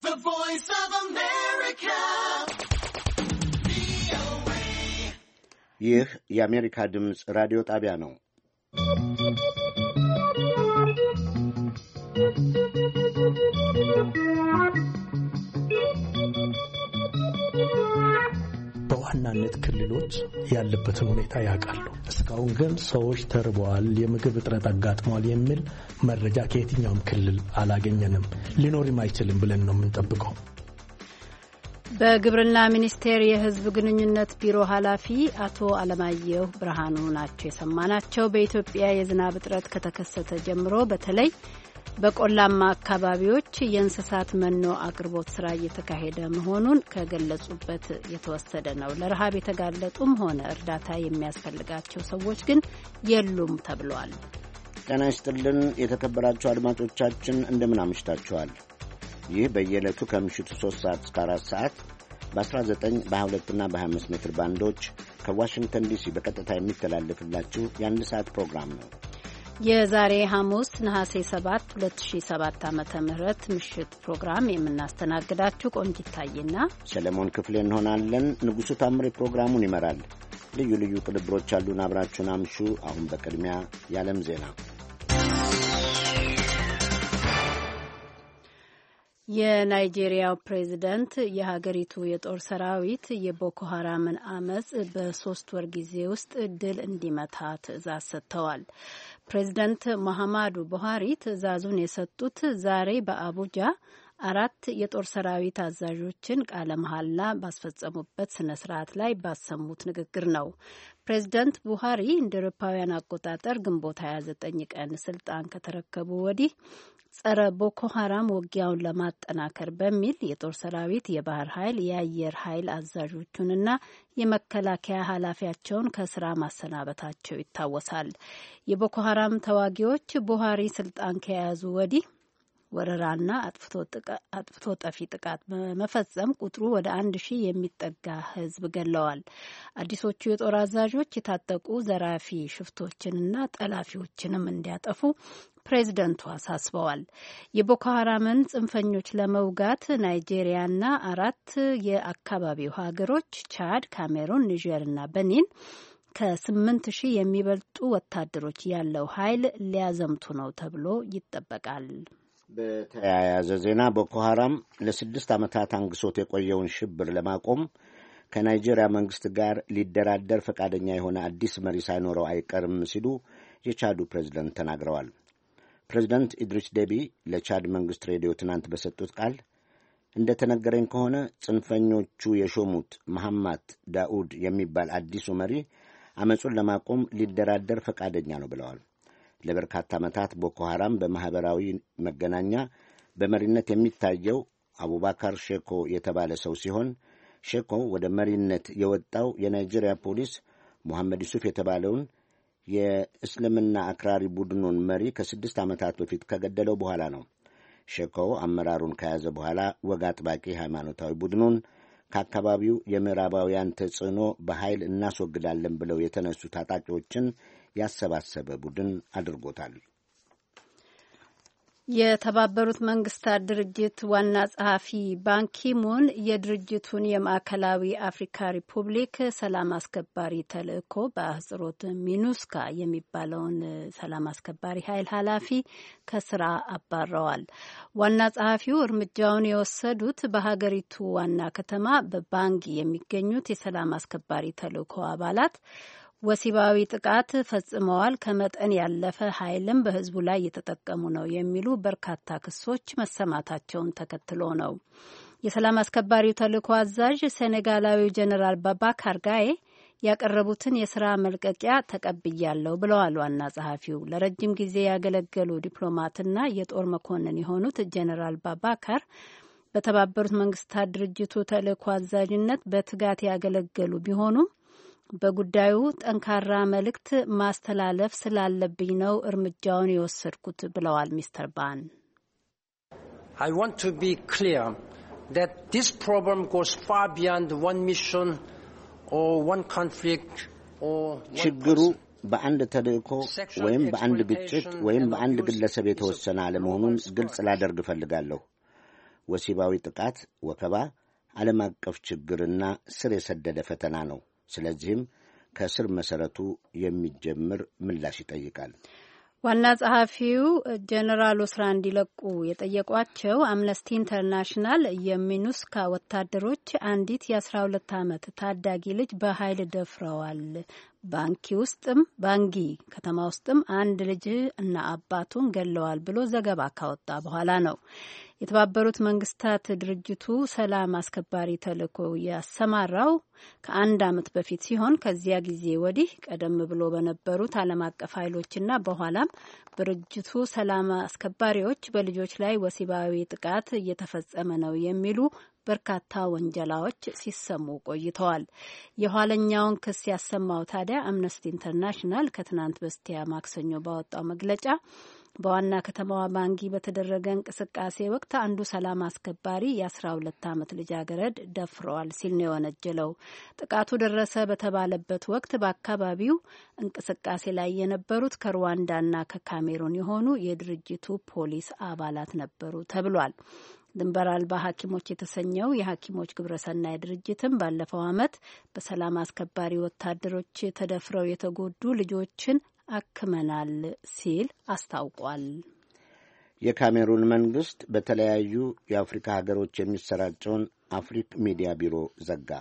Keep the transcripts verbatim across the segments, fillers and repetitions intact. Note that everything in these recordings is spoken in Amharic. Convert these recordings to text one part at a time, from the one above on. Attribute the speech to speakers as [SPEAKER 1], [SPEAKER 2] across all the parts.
[SPEAKER 1] The Voice of America.
[SPEAKER 2] ይህ የአሜሪካ ድምፅ ራዲዮ ጣቢያ ነው።
[SPEAKER 3] በዋናነት ክልሎች ያለበትን ሁኔታ ያውቃሉ። እስካሁን ግን ሰዎች ተርበዋል፣ የምግብ እጥረት አጋጥሟል የሚል መረጃ ከየትኛውም ክልል አላገኘንም። ሊኖርም አይችልም ብለን ነው የምንጠብቀው።
[SPEAKER 4] በግብርና ሚኒስቴር የሕዝብ ግንኙነት ቢሮ ኃላፊ አቶ አለማየሁ ብርሃኑ ናቸው የሰማናቸው። በኢትዮጵያ የዝናብ እጥረት ከተከሰተ ጀምሮ በተለይ በቆላማ አካባቢዎች የእንስሳት መኖ አቅርቦት ስራ እየተካሄደ መሆኑን ከገለጹበት የተወሰደ ነው። ለረሃብ የተጋለጡም ሆነ እርዳታ የሚያስፈልጋቸው ሰዎች ግን የሉም ተብሏል።
[SPEAKER 2] ጤና ይስጥልን የተከበራችሁ አድማጮቻችን እንደምን አምሽታችኋል? ይህ በየዕለቱ ከምሽቱ ሶስት ሰዓት እስከ አራት ሰዓት በ19 በ22 እና በ25 ሜትር ባንዶች ከዋሽንግተን ዲሲ በቀጥታ የሚተላለፍላችሁ የአንድ ሰዓት ፕሮግራም ነው።
[SPEAKER 4] የዛሬ ሐሙስ ነሐሴ ሰባት ሁለት ሺህ ሰባት ዓመተ ምህረት ምሽት ፕሮግራም የምናስተናግዳችሁ ቆንጂት ታዬና
[SPEAKER 2] ሰለሞን ክፍሌ እንሆናለን። ንጉሡ ታምሬ ፕሮግራሙን ይመራል። ልዩ ልዩ ቅንብሮች አሉን። አብራችሁን አምሹ። አሁን በቅድሚያ የዓለም ዜና።
[SPEAKER 4] የናይጄሪያው ፕሬዝደንት የሀገሪቱ የጦር ሰራዊት የቦኮ ሀራምን አመጽ በሶስት ወር ጊዜ ውስጥ ድል እንዲመታ ትዕዛዝ ሰጥተዋል። ፕሬዝደንት መሐማዱ ቡሃሪ ትዕዛዙን የሰጡት ዛሬ በአቡጃ አራት የጦር ሰራዊት አዛዦችን ቃለ መሐላ ባስፈጸሙበት ስነ ስርዓት ላይ ባሰሙት ንግግር ነው። ፕሬዝደንት ቡሃሪ እንደ አውሮፓውያን አቆጣጠር ግንቦት ሀያ ዘጠኝ ቀን ስልጣን ከተረከቡ ወዲህ ጸረ ቦኮ ሀራም ውጊያውን ለማጠናከር በሚል የጦር ሰራዊት፣ የባህር ኃይል፣ የአየር ኃይል አዛዦቹንና የመከላከያ ኃላፊያቸውን ከስራ ማሰናበታቸው ይታወሳል። የቦኮ ሀራም ተዋጊዎች ቡሃሪ ስልጣን ከያዙ ወዲህ ወረራና አጥፍቶ ጠፊ ጥቃት በመፈጸም ቁጥሩ ወደ አንድ ሺህ የሚጠጋ ሕዝብ ገለዋል። አዲሶቹ የጦር አዛዦች የታጠቁ ዘራፊ ሽፍቶችንና ጠላፊዎችንም እንዲያጠፉ ፕሬዝደንቱ አሳስበዋል። የቦኮ ሀራምን ጽንፈኞች ለመውጋት ናይጄሪያና አራት የአካባቢው ሀገሮች ቻድ፣ ካሜሩን፣ ኒጀርና በኒን ከስምንት ሺህ የሚበልጡ ወታደሮች ያለው ኃይል ሊያዘምቱ ነው ተብሎ ይጠበቃል።
[SPEAKER 2] በተያያዘ ዜና ቦኮ ሀራም ለስድስት ዓመታት አንግሶት የቆየውን ሽብር ለማቆም ከናይጄሪያ መንግስት ጋር ሊደራደር ፈቃደኛ የሆነ አዲስ መሪ ሳይኖረው አይቀርም ሲሉ የቻዱ ፕሬዝደንት ተናግረዋል። ፕሬዝደንት ኢድሪስ ዴቢ ለቻድ መንግስት ሬዲዮ ትናንት በሰጡት ቃል እንደ ተነገረኝ ከሆነ ጽንፈኞቹ የሾሙት መሐማት ዳኡድ የሚባል አዲሱ መሪ አመጹን ለማቆም ሊደራደር ፈቃደኛ ነው ብለዋል። ለበርካታ ዓመታት ቦኮ ሀራም በማኅበራዊ መገናኛ በመሪነት የሚታየው አቡባካር ሼኮ የተባለ ሰው ሲሆን ሼኮ ወደ መሪነት የወጣው የናይጄሪያ ፖሊስ ሙሐመድ ዩሱፍ የተባለውን የእስልምና አክራሪ ቡድኑን መሪ ከስድስት ዓመታት በፊት ከገደለው በኋላ ነው። ሼኮ አመራሩን ከያዘ በኋላ ወግ አጥባቂ ሃይማኖታዊ ቡድኑን ከአካባቢው የምዕራባውያን ተጽዕኖ በኃይል እናስወግዳለን ብለው የተነሱ ታጣቂዎችን ያሰባሰበ ቡድን አድርጎታል።
[SPEAKER 4] የተባበሩት መንግስታት ድርጅት ዋና ጸሐፊ ባንኪሙን የድርጅቱን የማዕከላዊ አፍሪካ ሪፑብሊክ ሰላም አስከባሪ ተልእኮ በአህጽሮት ሚኑስካ የሚባለውን ሰላም አስከባሪ ኃይል ኃላፊ ከስራ አባረዋል። ዋና ጸሐፊው እርምጃውን የወሰዱት በሀገሪቱ ዋና ከተማ በባንጊ የሚገኙት የሰላም አስከባሪ ተልእኮ አባላት ወሲባዊ ጥቃት ፈጽመዋል፣ ከመጠን ያለፈ ኃይልም በህዝቡ ላይ የተጠቀሙ ነው የሚሉ በርካታ ክሶች መሰማታቸውን ተከትሎ ነው። የሰላም አስከባሪው ተልእኮ አዛዥ ሴኔጋላዊው ጀኔራል ባባካር ጋዬ ያቀረቡትን የስራ መልቀቂያ ተቀብያለሁ ብለዋል። ዋና ጸሐፊው ለረጅም ጊዜ ያገለገሉ ዲፕሎማትና የጦር መኮንን የሆኑት ጀኔራል ባባካር በተባበሩት መንግስታት ድርጅቱ ተልእኮ አዛዥነት በትጋት ያገለገሉ ቢሆኑም በጉዳዩ ጠንካራ መልእክት ማስተላለፍ ስላለብኝ ነው እርምጃውን የወሰድኩት ብለዋል ሚስተር ባን።
[SPEAKER 5] I want to be clear that this problem goes far beyond one mission or one conflict or one
[SPEAKER 2] ችግሩ በአንድ ተልእኮ ወይም በአንድ ግጭት ወይም በአንድ ግለሰብ የተወሰነ አለመሆኑን ግልጽ ላደርግ እፈልጋለሁ። ወሲባዊ ጥቃት፣ ወከባ ዓለም አቀፍ ችግርና ስር የሰደደ ፈተና ነው። ስለዚህም ከስር መሰረቱ የሚጀምር ምላሽ ይጠይቃል።
[SPEAKER 4] ዋና ጸሐፊው ጀነራሉ ስራ እንዲለቁ የጠየቋቸው አምነስቲ ኢንተርናሽናል የሚኑስካ ወታደሮች አንዲት የአስራ ሁለት ዓመት ታዳጊ ልጅ በኃይል ደፍረዋል፣ ባንኪ ውስጥም ባንጊ ከተማ ውስጥም አንድ ልጅ እና አባቱን ገለዋል ብሎ ዘገባ ካወጣ በኋላ ነው። የተባበሩት መንግስታት ድርጅቱ ሰላም አስከባሪ ተልዕኮ ያሰማራው ከአንድ ዓመት በፊት ሲሆን ከዚያ ጊዜ ወዲህ ቀደም ብሎ በነበሩት ዓለም አቀፍ ኃይሎችና በኋላም ድርጅቱ ሰላም አስከባሪዎች በልጆች ላይ ወሲባዊ ጥቃት እየተፈጸመ ነው የሚሉ በርካታ ወንጀላዎች ሲሰሙ ቆይተዋል። የኋለኛውን ክስ ያሰማው ታዲያ አምነስቲ ኢንተርናሽናል ከትናንት በስቲያ ማክሰኞ ባወጣው መግለጫ በዋና ከተማዋ ባንጊ በተደረገ እንቅስቃሴ ወቅት አንዱ ሰላም አስከባሪ የአስራ ሁለት ዓመት ልጃገረድ ደፍረዋል ሲል ነው የወነጀለው። ጥቃቱ ደረሰ በተባለበት ወቅት በአካባቢው እንቅስቃሴ ላይ የነበሩት ከሩዋንዳና ከካሜሩን የሆኑ የድርጅቱ ፖሊስ አባላት ነበሩ ተብሏል። ድንበር አልባ ሐኪሞች የተሰኘው የሐኪሞች ግብረሰናይ ድርጅትም ባለፈው ዓመት በሰላም አስከባሪ ወታደሮች ተደፍረው የተጎዱ ልጆችን አክመናል ሲል አስታውቋል።
[SPEAKER 2] የካሜሩን መንግስት በተለያዩ የአፍሪካ ሀገሮች የሚሰራጨውን አፍሪክ ሚዲያ ቢሮ ዘጋ።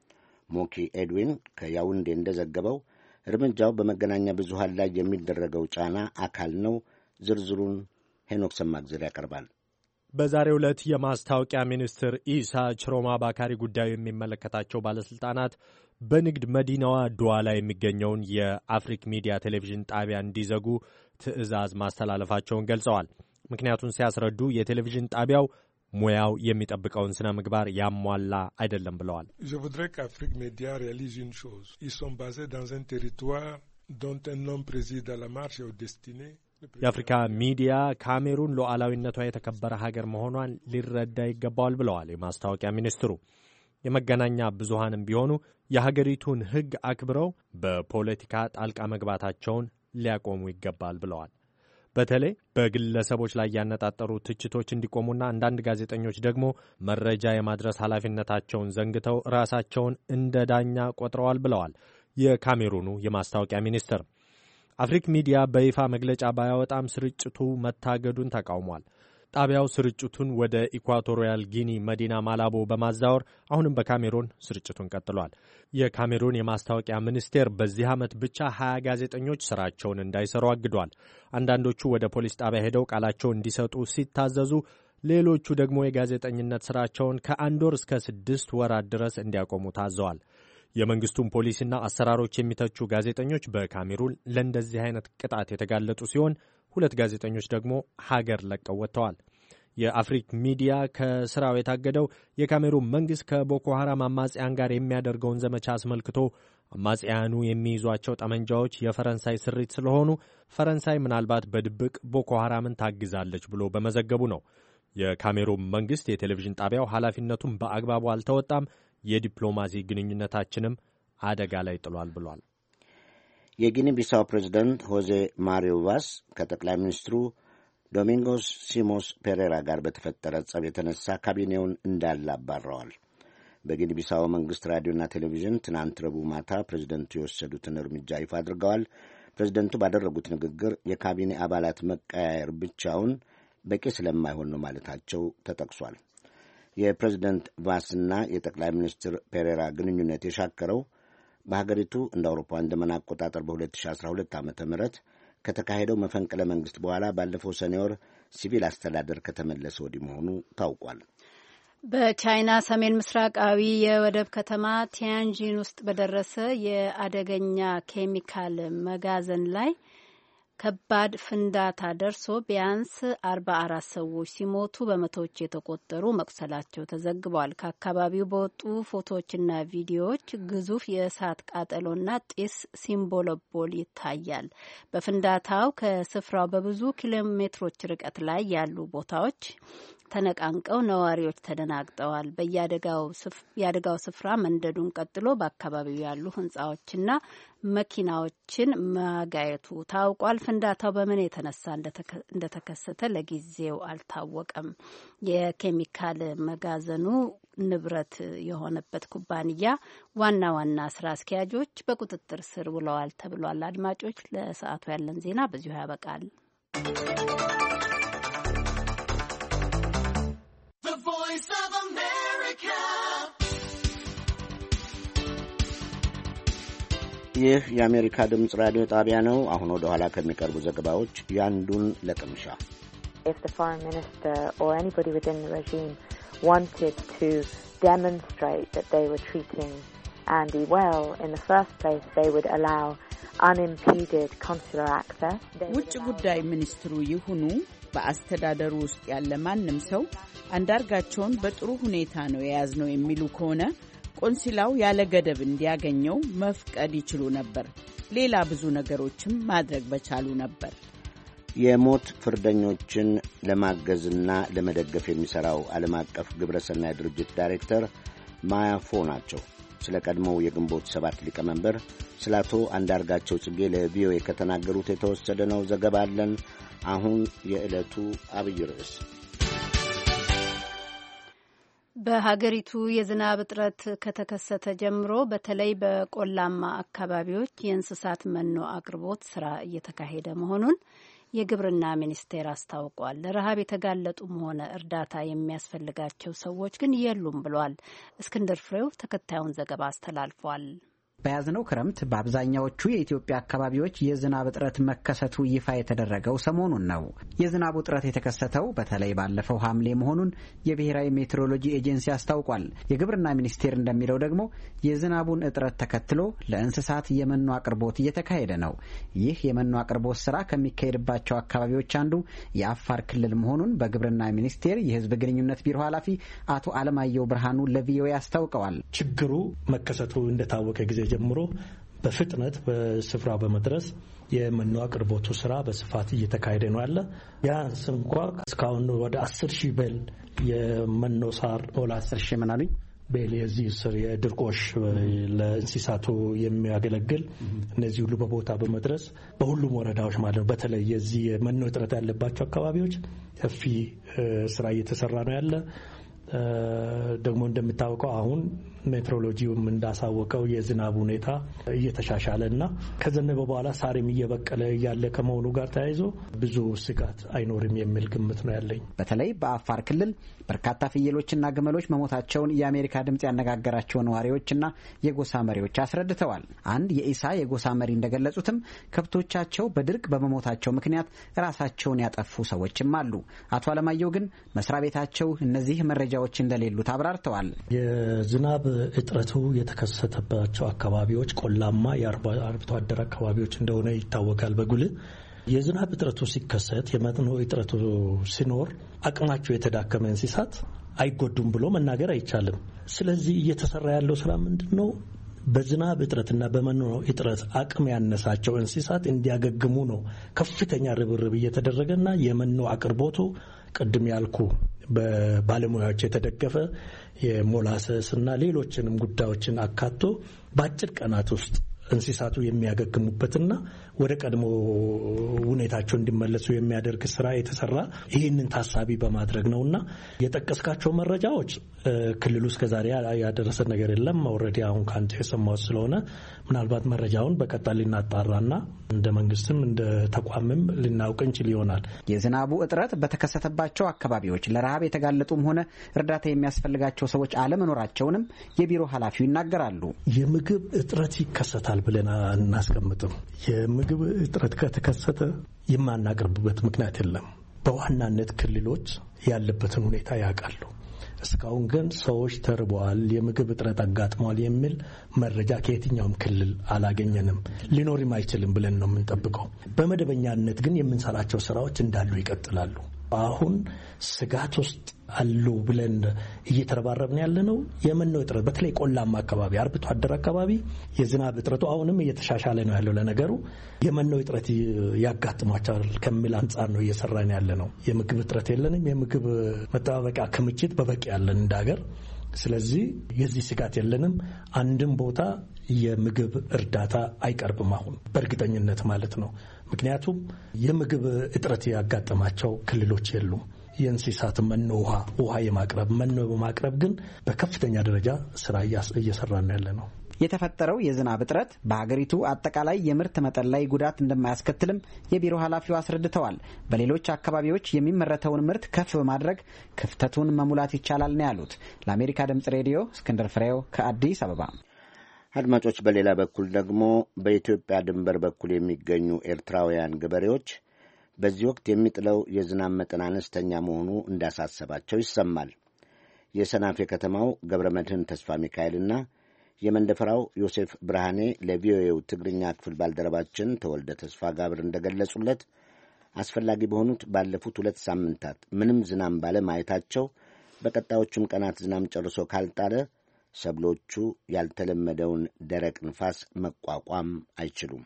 [SPEAKER 2] ሞኪ ኤድዊን ከያውንዴ እንደዘገበው እርምጃው በመገናኛ ብዙሃን ላይ የሚደረገው ጫና አካል ነው። ዝርዝሩን ሄኖክ ሰማግዜር ያቀርባል።
[SPEAKER 6] በዛሬው ዕለት የማስታወቂያ ሚኒስትር ኢሳ ችሮማ ባካሪ ጉዳዩ የሚመለከታቸው ባለስልጣናት በንግድ መዲናዋ ዱዋላ የሚገኘውን የአፍሪክ ሚዲያ ቴሌቪዥን ጣቢያ እንዲዘጉ ትዕዛዝ ማስተላለፋቸውን ገልጸዋል። ምክንያቱን ሲያስረዱ የቴሌቪዥን ጣቢያው ሙያው የሚጠብቀውን ስነ ምግባር ያሟላ አይደለም ብለዋል።
[SPEAKER 7] Je voudrais qu'Afrique Média réalise une chose. Ils sont basés dans un territoire dont un homme préside à la marche et aux destinées.
[SPEAKER 6] የአፍሪካ ሚዲያ ካሜሩን ሉዓላዊነቷ የተከበረ ሀገር መሆኗን ሊረዳ ይገባዋል ብለዋል የማስታወቂያ ሚኒስትሩ። የመገናኛ ብዙሃንም ቢሆኑ የሀገሪቱን ሕግ አክብረው በፖለቲካ ጣልቃ መግባታቸውን ሊያቆሙ ይገባል ብለዋል። በተለይ በግለሰቦች ላይ ያነጣጠሩ ትችቶች እንዲቆሙና አንዳንድ ጋዜጠኞች ደግሞ መረጃ የማድረስ ኃላፊነታቸውን ዘንግተው ራሳቸውን እንደ ዳኛ ቆጥረዋል ብለዋል የካሜሩኑ የማስታወቂያ ሚኒስትር። አፍሪክ ሚዲያ በይፋ መግለጫ ባያወጣም ስርጭቱ መታገዱን ተቃውሟል። ጣቢያው ስርጭቱን ወደ ኢኳቶሪያል ጊኒ መዲና ማላቦ በማዛወር አሁንም በካሜሩን ስርጭቱን ቀጥሏል። የካሜሩን የማስታወቂያ ሚኒስቴር በዚህ ዓመት ብቻ ሀያ ጋዜጠኞች ስራቸውን እንዳይሰሩ አግዷል። አንዳንዶቹ ወደ ፖሊስ ጣቢያ ሄደው ቃላቸውን እንዲሰጡ ሲታዘዙ፣ ሌሎቹ ደግሞ የጋዜጠኝነት ስራቸውን ከአንድ ወር እስከ ስድስት ወራት ድረስ እንዲያቆሙ ታዘዋል። የመንግስቱን ፖሊሲና አሰራሮች የሚተቹ ጋዜጠኞች በካሜሩን ለእንደዚህ አይነት ቅጣት የተጋለጡ ሲሆን ሁለት ጋዜጠኞች ደግሞ ሀገር ለቀው ወጥተዋል። የአፍሪክ ሚዲያ ከስራው የታገደው የካሜሩን መንግስት ከቦኮ ሐራም አማጽያን ጋር የሚያደርገውን ዘመቻ አስመልክቶ አማጽያኑ የሚይዟቸው ጠመንጃዎች የፈረንሳይ ስሪት ስለሆኑ ፈረንሳይ ምናልባት በድብቅ ቦኮ ሐራምን ታግዛለች ብሎ በመዘገቡ ነው። የካሜሩን መንግስት የቴሌቪዥን ጣቢያው ኃላፊነቱን በአግባቡ አልተወጣም፣ የዲፕሎማሲ ግንኙነታችንም አደጋ ላይ ጥሏል ብሏል።
[SPEAKER 2] የጊኒ ቢሳው ፕሬዝዳንት ሆዜ ማሪዮ ቫስ ከጠቅላይ ሚኒስትሩ ዶሚንጎስ ሲሞስ ፔሬራ ጋር በተፈጠረ ጸብ የተነሳ ካቢኔውን እንዳለ አባረዋል። በጊኒ ቢሳው መንግስት ራዲዮና ቴሌቪዥን ትናንት ረቡዕ ማታ ፕሬዝደንቱ የወሰዱትን እርምጃ ይፋ አድርገዋል። ፕሬዝደንቱ ባደረጉት ንግግር የካቢኔ አባላት መቀያየር ብቻውን በቂ ስለማይሆን ነው ማለታቸው ተጠቅሷል። የፕሬዝደንት ቫስና የጠቅላይ ሚኒስትር ፔሬራ ግንኙነት የሻከረው በሀገሪቱ እንደ አውሮፓውያን ዘመን አቆጣጠር በሁለት ሺህ አስራ ሁለት ዓመተ ምህረት ከተካሄደው መፈንቅለ መንግስት በኋላ ባለፈው ሰኔ ወር ሲቪል አስተዳደር ከተመለሰ ወዲህ መሆኑ ታውቋል።
[SPEAKER 4] በቻይና ሰሜን ምስራቃዊ የወደብ ከተማ ቲያንጂን ውስጥ በደረሰ የአደገኛ ኬሚካል መጋዘን ላይ ከባድ ፍንዳታ ደርሶ ቢያንስ አርባ አራት ሰዎች ሲሞቱ በመቶዎች የተቆጠሩ መቁሰላቸው ተዘግቧል። ከአካባቢው በወጡ ፎቶዎችና ቪዲዮዎች ግዙፍ የእሳት ቃጠሎና ጢስ ሲንቦለቦል ይታያል። በፍንዳታው ከስፍራው በብዙ ኪሎ ሜትሮች ርቀት ላይ ያሉ ቦታዎች ተነቃንቀው ነዋሪዎች ተደናግጠዋል። በየአደጋው የአደጋው ስፍራ መንደዱን ቀጥሎ በአካባቢው ያሉ ህንጻዎችና መኪናዎችን ማጋየቱ ታውቋል። ፍንዳታው በምን የተነሳ እንደተከሰተ ለጊዜው አልታወቀም። የኬሚካል መጋዘኑ ንብረት የሆነበት ኩባንያ ዋና ዋና ስራ አስኪያጆች በቁጥጥር ስር ውለዋል ተብሏል። አድማጮች፣ ለሰዓቱ ያለን ዜና በዚሁ ያበቃል።
[SPEAKER 2] ይህ የአሜሪካ ድምፅ ራዲዮ ጣቢያ ነው። አሁን ወደ ኋላ ከሚቀርቡ ዘገባዎች ያንዱን ለቅምሻ
[SPEAKER 8] If the foreign minister or anybody within the regime wanted to demonstrate that they were treating Andy well, in the first place they would allow unimpeded consular access.
[SPEAKER 9] ውጭ ጉዳይ ሚኒስትሩ ይሁኑ በአስተዳደሩ ውስጥ ያለ ማንም ሰው አንዳርጋቸውን በጥሩ ሁኔታ ነው የያዝነው የሚሉ ከሆነ ቆንሲላው ያለ ገደብ እንዲያገኘው መፍቀድ ይችሉ ነበር። ሌላ ብዙ ነገሮችም ማድረግ በቻሉ ነበር።
[SPEAKER 2] የሞት ፍርደኞችን ለማገዝና ለመደገፍ የሚሰራው ዓለም አቀፍ ግብረሰናይ ድርጅት ዳይሬክተር ማያፎ ናቸው። ስለ ቀድሞው የግንቦት ሰባት ሊቀመንበር ስለ አቶ አንዳርጋቸው ጽጌ ለቪኦኤ ከተናገሩት የተወሰደ ነው። ዘገባ አለን። አሁን የዕለቱ አብይ ርዕስ
[SPEAKER 4] በሀገሪቱ የዝናብ እጥረት ከተከሰተ ጀምሮ በተለይ በቆላማ አካባቢዎች የእንስሳት መኖ አቅርቦት ስራ እየተካሄደ መሆኑን የግብርና ሚኒስቴር አስታውቋል። ለረሃብ የተጋለጡም ሆነ እርዳታ የሚያስፈልጋቸው ሰዎች ግን የሉም ብሏል። እስክንድር ፍሬው ተከታዩን ዘገባ አስተላልፏል።
[SPEAKER 10] በያዝነው ክረምት በአብዛኛዎቹ የኢትዮጵያ አካባቢዎች የዝናብ እጥረት መከሰቱ ይፋ የተደረገው ሰሞኑን ነው። የዝናብ እጥረት የተከሰተው በተለይ ባለፈው ሐምሌ መሆኑን የብሔራዊ ሜትሮሎጂ ኤጀንሲ አስታውቋል። የግብርና ሚኒስቴር እንደሚለው ደግሞ የዝናቡን እጥረት ተከትሎ ለእንስሳት የመኖ አቅርቦት እየተካሄደ ነው። ይህ የመኖ አቅርቦት ስራ ከሚካሄድባቸው አካባቢዎች አንዱ የአፋር ክልል መሆኑን በግብርና ሚኒስቴር የሕዝብ ግንኙነት ቢሮ ኃላፊ አቶ አለማየሁ ብርሃኑ ለቪኦኤ አስታውቀዋል።
[SPEAKER 3] ችግሩ መከሰቱ እንደታወቀ ጊዜ ጀምሮ በፍጥነት በስፍራው በመድረስ የመኖ አቅርቦቱ ስራ በስፋት እየተካሄደ ነው ያለ። ቢያንስ እንኳ እስካሁን ወደ አስር ሺህ ቤል የመኖ ሳር ወላ አስር ሺህ ምናምን ቤል የዚህ ስር የድርቆሽ ለእንስሳቱ የሚያገለግል እነዚህ ሁሉ በቦታ በመድረስ በሁሉም ወረዳዎች ማለት ነው። በተለይ የዚህ የመኖ እጥረት ያለባቸው አካባቢዎች ሰፊ ስራ እየተሰራ ነው ያለ። ደግሞ እንደምታውቀው አሁን ሜትሮሎጂውም እንዳሳወቀው የዝናብ ሁኔታ እየተሻሻለና ከዘነበ በኋላ ሳርም እየበቀለ ያለ ከመሆኑ ጋር ተያይዞ ብዙ ስጋት አይኖርም የሚል ግምት ነው ያለኝ።
[SPEAKER 10] በተለይ በአፋር ክልል በርካታ ፍየሎችና ግመሎች መሞታቸውን የአሜሪካ ድምጽ ያነጋገራቸው ነዋሪዎችና የጎሳ መሪዎች አስረድተዋል። አንድ የኢሳ የጎሳ መሪ እንደገለጹትም ከብቶቻቸው በድርቅ በመሞታቸው ምክንያት ራሳቸውን ያጠፉ ሰዎችም አሉ። አቶ አለማየሁ ግን መስሪያ ቤታቸው እነዚህ መረጃዎች እንደሌሉት አብራርተዋል።
[SPEAKER 3] የዝናብ እጥረቱ የተከሰተባቸው አካባቢዎች ቆላማ የአርብቶ አደር አካባቢዎች እንደሆነ ይታወቃል። በጉልህ የዝናብ እጥረቱ ሲከሰት የመኖ እጥረቱ ሲኖር አቅማቸው የተዳከመ እንስሳት አይጎዱም ብሎ መናገር አይቻልም። ስለዚህ እየተሰራ ያለው ስራ ምንድነው? በዝናብ እጥረትና በመኖ እጥረት አቅም ያነሳቸው እንስሳት እንዲያገግሙ ነው ከፍተኛ ርብርብ እየተደረገና የመኖ አቅርቦቱ ቅድም ያልኩ በባለሙያዎች የተደገፈ የሞላሰስ እና ሌሎችንም ጉዳዮችን አካቶ በአጭር ቀናት ውስጥ እንስሳቱ የሚያገግሙበትና ወደ ቀድሞ ሁኔታቸው እንዲመለሱ የሚያደርግ ስራ የተሰራ ይህንን ታሳቢ በማድረግ ነውና የጠቀስካቸው መረጃዎች ክልሉ እስከዛሬ ያደረሰ ነገር የለም። ኦልሬዲ አሁን ካንተ የሰማው ስለሆነ ምናልባት መረጃውን በቀጣይ ልናጣራና እንደ መንግስትም እንደ ተቋምም ልናውቅ እንችል ይሆናል።
[SPEAKER 10] የዝናቡ እጥረት በተከሰተባቸው አካባቢዎች ለረሃብ የተጋለጡም ሆነ እርዳታ የሚያስፈልጋቸው ሰዎች አለመኖራቸውንም የቢሮ ኃላፊው ይናገራሉ።
[SPEAKER 3] የምግብ እጥረት ይከሰታል ብለን እናስቀምጥም። የምግብ እጥረት ከተከሰተ የማናቀርብበት ምክንያት የለም። በዋናነት ክልሎች ያለበትን ሁኔታ ያውቃሉ። እስካሁን ግን ሰዎች ተርበዋል፣ የምግብ እጥረት አጋጥሟል የሚል መረጃ ከየትኛውም ክልል አላገኘንም። ሊኖርም አይችልም ብለን ነው የምንጠብቀው። በመደበኛነት ግን የምንሰራቸው ስራዎች እንዳሉ ይቀጥላሉ። አሁን ስጋት ውስጥ አሉ ብለን እየተረባረብን ያለነው የመኖ እጥረት በተለይ ቆላማ አካባቢ አርብቶ አደር አካባቢ የዝናብ እጥረቱ አሁንም እየተሻሻለ ነው ያለው። ለነገሩ የመኖ እጥረት ያጋጥማቸዋል ከሚል አንጻር ነው እየሰራን ያለ ነው። የምግብ እጥረት የለንም። የምግብ መጠባበቂያ ክምችት በበቂ ያለን እንዳገር። ስለዚህ የዚህ ስጋት የለንም። አንድም ቦታ የምግብ እርዳታ አይቀርብም አሁን በእርግጠኝነት ማለት ነው። ምክንያቱም የምግብ እጥረት ያጋጠማቸው ክልሎች የሉም። የእንስሳት መኖ ውሃ ውሃ የማቅረብ መኖ በማቅረብ ግን በከፍተኛ ደረጃ ስራ እየሰራን ያለ ነው።
[SPEAKER 10] የተፈጠረው የዝናብ እጥረት በሀገሪቱ አጠቃላይ የምርት መጠን ላይ ጉዳት እንደማያስከትልም የቢሮ ኃላፊው አስረድተዋል። በሌሎች አካባቢዎች የሚመረተውን ምርት ከፍ በማድረግ ክፍተቱን መሙላት ይቻላል ነው ያሉት። ለአሜሪካ ድምጽ ሬዲዮ እስክንድር ፍሬው ከአዲስ አበባ።
[SPEAKER 2] አድማጮች፣ በሌላ በኩል ደግሞ በኢትዮጵያ ድንበር በኩል የሚገኙ ኤርትራውያን ገበሬዎች በዚህ ወቅት የሚጥለው የዝናብ መጠን አነስተኛ መሆኑ እንዳሳሰባቸው ይሰማል። የሰናፌ ከተማው ገብረ መድህን ተስፋ ሚካኤልና የመንደፈራው ዮሴፍ ብርሃኔ ለቪኦኤው ትግርኛ ክፍል ባልደረባችን ተወልደ ተስፋ ጋብር እንደገለጹለት አስፈላጊ በሆኑት ባለፉት ሁለት ሳምንታት ምንም ዝናብ ባለማየታቸው በቀጣዮቹም ቀናት ዝናብ ጨርሶ ካልጣለ ሰብሎቹ ያልተለመደውን ደረቅ ንፋስ መቋቋም አይችሉም።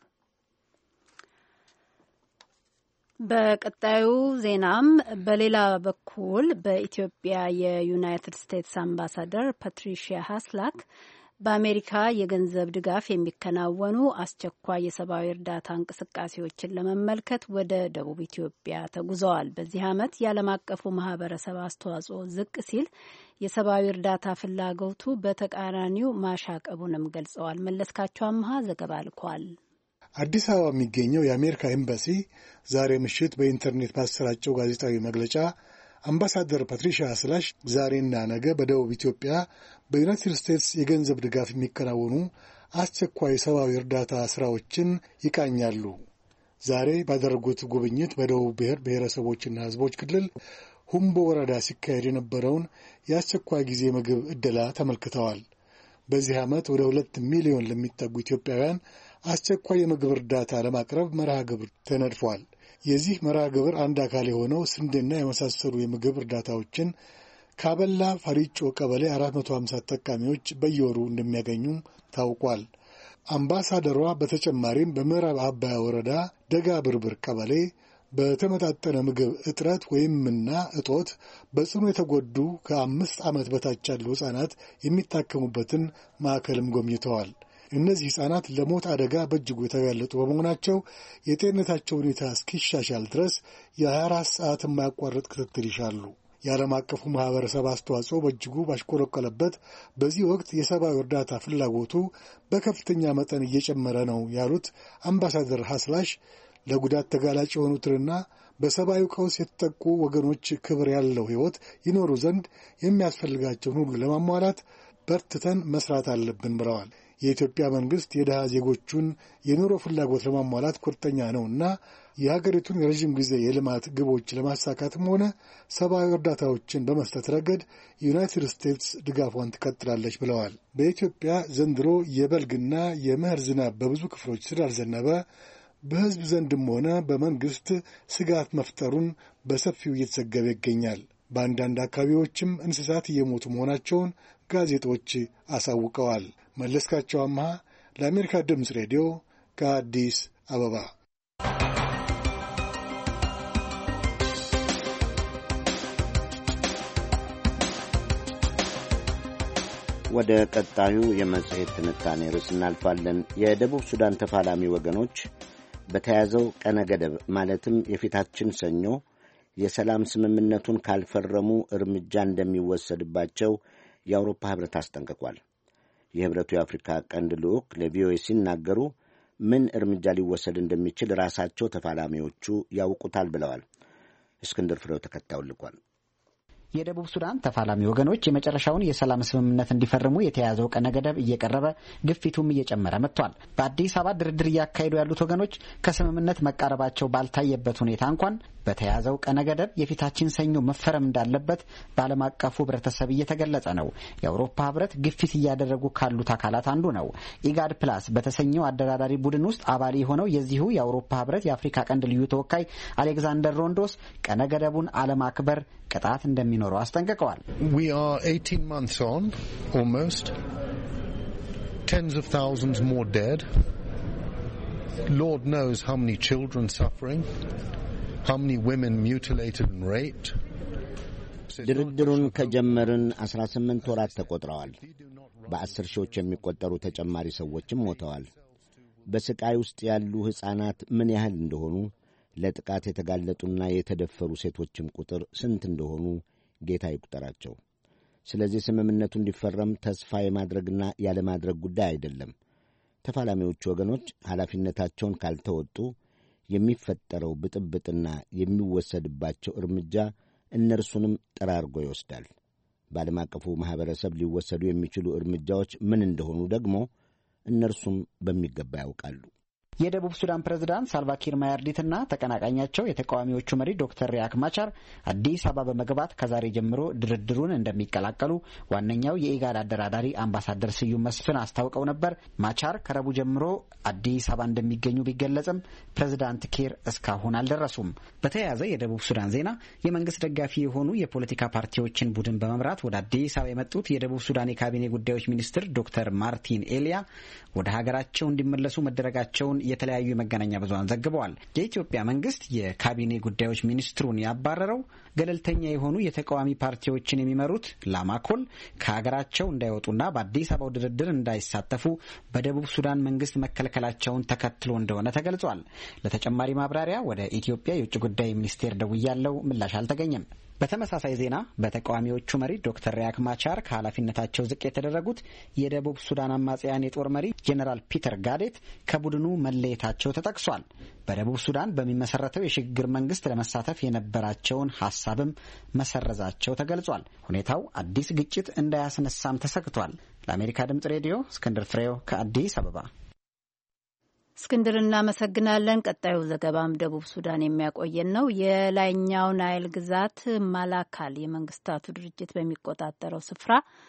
[SPEAKER 4] በቀጣዩ ዜናም በሌላ በኩል በኢትዮጵያ የዩናይትድ ስቴትስ አምባሳደር ፓትሪሺያ ሃስላክ በአሜሪካ የገንዘብ ድጋፍ የሚከናወኑ አስቸኳይ የሰብአዊ እርዳታ እንቅስቃሴዎችን ለመመልከት ወደ ደቡብ ኢትዮጵያ ተጉዘዋል። በዚህ ዓመት የዓለም አቀፉ ማህበረሰብ አስተዋጽኦ ዝቅ ሲል የሰብአዊ እርዳታ ፍላጎቱ በተቃራኒው ማሻቀቡንም ገልጸዋል። መለስካቸው አምሃ ዘገባ ልኳል።
[SPEAKER 11] አዲስ አበባ የሚገኘው የአሜሪካ ኤምባሲ ዛሬ ምሽት በኢንተርኔት ባሰራጨው ጋዜጣዊ መግለጫ አምባሳደር ፓትሪሺያ ሃስላክ ዛሬና ነገ በደቡብ ኢትዮጵያ በዩናይትድ ስቴትስ የገንዘብ ድጋፍ የሚከናወኑ አስቸኳይ ሰብአዊ እርዳታ ስራዎችን ይቃኛሉ። ዛሬ ባደረጉት ጉብኝት በደቡብ ብሔር ብሔረሰቦችና ሕዝቦች ክልል ሁምቦ ወረዳ ሲካሄድ የነበረውን የአስቸኳይ ጊዜ ምግብ ዕደላ ተመልክተዋል። በዚህ ዓመት ወደ ሁለት ሚሊዮን ለሚጠጉ ኢትዮጵያውያን አስቸኳይ የምግብ እርዳታ ለማቅረብ መርሃ ግብር ተነድፏል። የዚህ መርሃ ግብር አንድ አካል የሆነው ስንዴና የመሳሰሉ የምግብ እርዳታዎችን ካበላ ፈሪጮ ቀበሌ አራት መቶ ሃምሳ ተጠቃሚዎች በየወሩ እንደሚያገኙ ታውቋል። አምባሳደሯ በተጨማሪም በምዕራብ አባያ ወረዳ ደጋ ብርብር ቀበሌ በተመጣጠነ ምግብ እጥረት ወይምና እጦት በጽኑ የተጎዱ ከአምስት ዓመት በታች ያሉ ሕፃናት የሚታከሙበትን ማዕከልም ጎብኝተዋል። እነዚህ ሕፃናት ለሞት አደጋ በእጅጉ የተጋለጡ በመሆናቸው የጤንነታቸው ሁኔታ እስኪሻሻል ድረስ የሀያ አራት ሰዓት የማያቋርጥ ክትትል ይሻሉ። የዓለም አቀፉ ማኅበረሰብ አስተዋጽኦ በእጅጉ ባሽቆለቆለበት በዚህ ወቅት የሰብአዊ እርዳታ ፍላጎቱ በከፍተኛ መጠን እየጨመረ ነው ያሉት አምባሳደር ሃስላክ ለጉዳት ተጋላጭ የሆኑትንና በሰብአዊ ቀውስ የተጠቁ ወገኖች ክብር ያለው ሕይወት ይኖሩ ዘንድ የሚያስፈልጋቸውን ሁሉ ለማሟላት በርትተን መስራት አለብን ብለዋል። የኢትዮጵያ መንግሥት የድሃ ዜጎቹን የኑሮ ፍላጎት ለማሟላት ቁርጠኛ ነውና የሀገሪቱን የረዥም ጊዜ የልማት ግቦች ለማሳካትም ሆነ ሰብአዊ እርዳታዎችን በመስጠት ረገድ ዩናይትድ ስቴትስ ድጋፏን ትቀጥላለች ብለዋል። በኢትዮጵያ ዘንድሮ የበልግና የመኸር ዝናብ በብዙ ክፍሎች ስላልዘነበ በሕዝብ ዘንድም ሆነ በመንግሥት ስጋት መፍጠሩን በሰፊው እየተዘገበ ይገኛል። በአንዳንድ አካባቢዎችም እንስሳት እየሞቱ መሆናቸውን ጋዜጦች አሳውቀዋል። መለስካቸው አምሃ ለአሜሪካ ድምፅ ሬዲዮ ከአዲስ አበባ።
[SPEAKER 2] ወደ ቀጣዩ የመጽሔት ትንታኔ ርዕስ እናልፋለን። የደቡብ ሱዳን ተፋላሚ ወገኖች በተያዘው ቀነ ገደብ ማለትም የፊታችን ሰኞ የሰላም ስምምነቱን ካልፈረሙ እርምጃ እንደሚወሰድባቸው የአውሮፓ ኅብረት አስጠንቅቋል። የኅብረቱ የአፍሪካ ቀንድ ልዑክ ለቪኦኤ ሲናገሩ ምን እርምጃ ሊወሰድ እንደሚችል ራሳቸው ተፋላሚዎቹ ያውቁታል ብለዋል። እስክንድር ፍሬው ተከታዩን ልኳል።
[SPEAKER 10] የደቡብ ሱዳን ተፋላሚ ወገኖች የመጨረሻውን የሰላም ስምምነት እንዲፈርሙ የተያዘው ቀነ ገደብ እየቀረበ ግፊቱም እየጨመረ መጥቷል። በአዲስ አበባ ድርድር እያካሄዱ ያሉት ወገኖች ከስምምነት መቃረባቸው ባልታየበት ሁኔታ እንኳን በተያዘው ቀነ ገደብ የፊታችን ሰኞ መፈረም እንዳለበት በዓለም አቀፉ ሕብረተሰብ እየተገለጸ ነው። የአውሮፓ ሕብረት ግፊት እያደረጉ ካሉት አካላት አንዱ ነው። ኢጋድ ፕላስ በተሰኘው አደራዳሪ ቡድን ውስጥ አባል የሆነው የዚሁ የአውሮፓ ሕብረት የአፍሪካ ቀንድ ልዩ ተወካይ አሌክዛንደር ሮንዶስ ቀነ ገደቡን አለማክበር ቅጣት እንደሚኖረው አስጠንቅቀዋል።
[SPEAKER 12] We are eighteen months on, almost. Tens of thousands more dead. Lord knows how many children suffering. How many women mutilated and raped.
[SPEAKER 2] ድርድሩን ከጀመርን አስራ ስምንት ወራት ተቆጥረዋል። በአስር ሺዎች የሚቆጠሩ ተጨማሪ ሰዎችም ሞተዋል። በስቃይ ውስጥ ያሉ ሕፃናት ምን ያህል እንደሆኑ፣ ለጥቃት የተጋለጡና የተደፈሩ ሴቶችም ቁጥር ስንት እንደሆኑ ጌታ ይቁጠራቸው። ስለዚህ ስምምነቱ እንዲፈረም ተስፋ የማድረግና ያለማድረግ ጉዳይ አይደለም። ተፋላሚዎቹ ወገኖች ኃላፊነታቸውን ካልተወጡ የሚፈጠረው ብጥብጥና የሚወሰድባቸው እርምጃ እነርሱንም ጠራርጎ ይወስዳል። በዓለም አቀፉ ማኅበረሰብ ሊወሰዱ የሚችሉ እርምጃዎች ምን እንደሆኑ ደግሞ እነርሱም በሚገባ ያውቃሉ።
[SPEAKER 10] የደቡብ ሱዳን ፕሬዝዳንት ሳልቫኪር ማያርዲትና ተቀናቃኛቸው የተቃዋሚዎቹ መሪ ዶክተር ሪያክ ማቻር አዲስ አበባ በመግባት ከዛሬ ጀምሮ ድርድሩን እንደሚቀላቀሉ ዋነኛው የኢጋድ አደራዳሪ አምባሳደር ስዩም መስፍን አስታውቀው ነበር። ማቻር ከረቡ ጀምሮ አዲስ አበባ እንደሚገኙ ቢገለጽም ፕሬዝዳንት ኪር እስካሁን አልደረሱም። በተያያዘ የደቡብ ሱዳን ዜና የመንግስት ደጋፊ የሆኑ የፖለቲካ ፓርቲዎችን ቡድን በመምራት ወደ አዲስ አበባ የመጡት የደቡብ ሱዳን የካቢኔ ጉዳዮች ሚኒስትር ዶክተር ማርቲን ኤሊያ ወደ ሀገራቸው እንዲመለሱ መደረጋቸውን የተለያዩ የመገናኛ ብዙሃን ዘግበዋል። የኢትዮጵያ መንግስት የካቢኔ ጉዳዮች ሚኒስትሩን ያባረረው ገለልተኛ የሆኑ የተቃዋሚ ፓርቲዎችን የሚመሩት ላማኮል ከሀገራቸው እንዳይወጡና በአዲስ አበባው ድርድር እንዳይሳተፉ በደቡብ ሱዳን መንግስት መከልከላቸውን ተከትሎ እንደሆነ ተገልጿል። ለተጨማሪ ማብራሪያ ወደ ኢትዮጵያ የውጭ ጉዳይ ሚኒስቴር ደውያለው፣ ምላሽ አልተገኘም። በተመሳሳይ ዜና በተቃዋሚዎቹ መሪ ዶክተር ሪያክ ማቻር ከኃላፊነታቸው ዝቅ የተደረጉት የደቡብ ሱዳን አማጽያን የጦር መሪ ጄኔራል ፒተር ጋዴት ከቡድኑ መለየታቸው ተጠቅሷል። በደቡብ ሱዳን በሚመሰረተው የሽግግር መንግስት ለመሳተፍ የነበራቸውን ሀሳብም መሰረዛቸው ተገልጿል። ሁኔታው አዲስ ግጭት እንዳያስነሳም ተሰግቷል። ለአሜሪካ ድምጽ ሬዲዮ እስክንድር ፍሬው ከአዲስ አበባ።
[SPEAKER 4] እስክንድር እናመሰግናለን። ቀጣዩ ዘገባም ደቡብ ሱዳን የሚያቆየን ነው። የላይኛው ናይል ግዛት ማላካል የመንግስታቱ ድርጅት በሚቆጣጠረው ስፍራ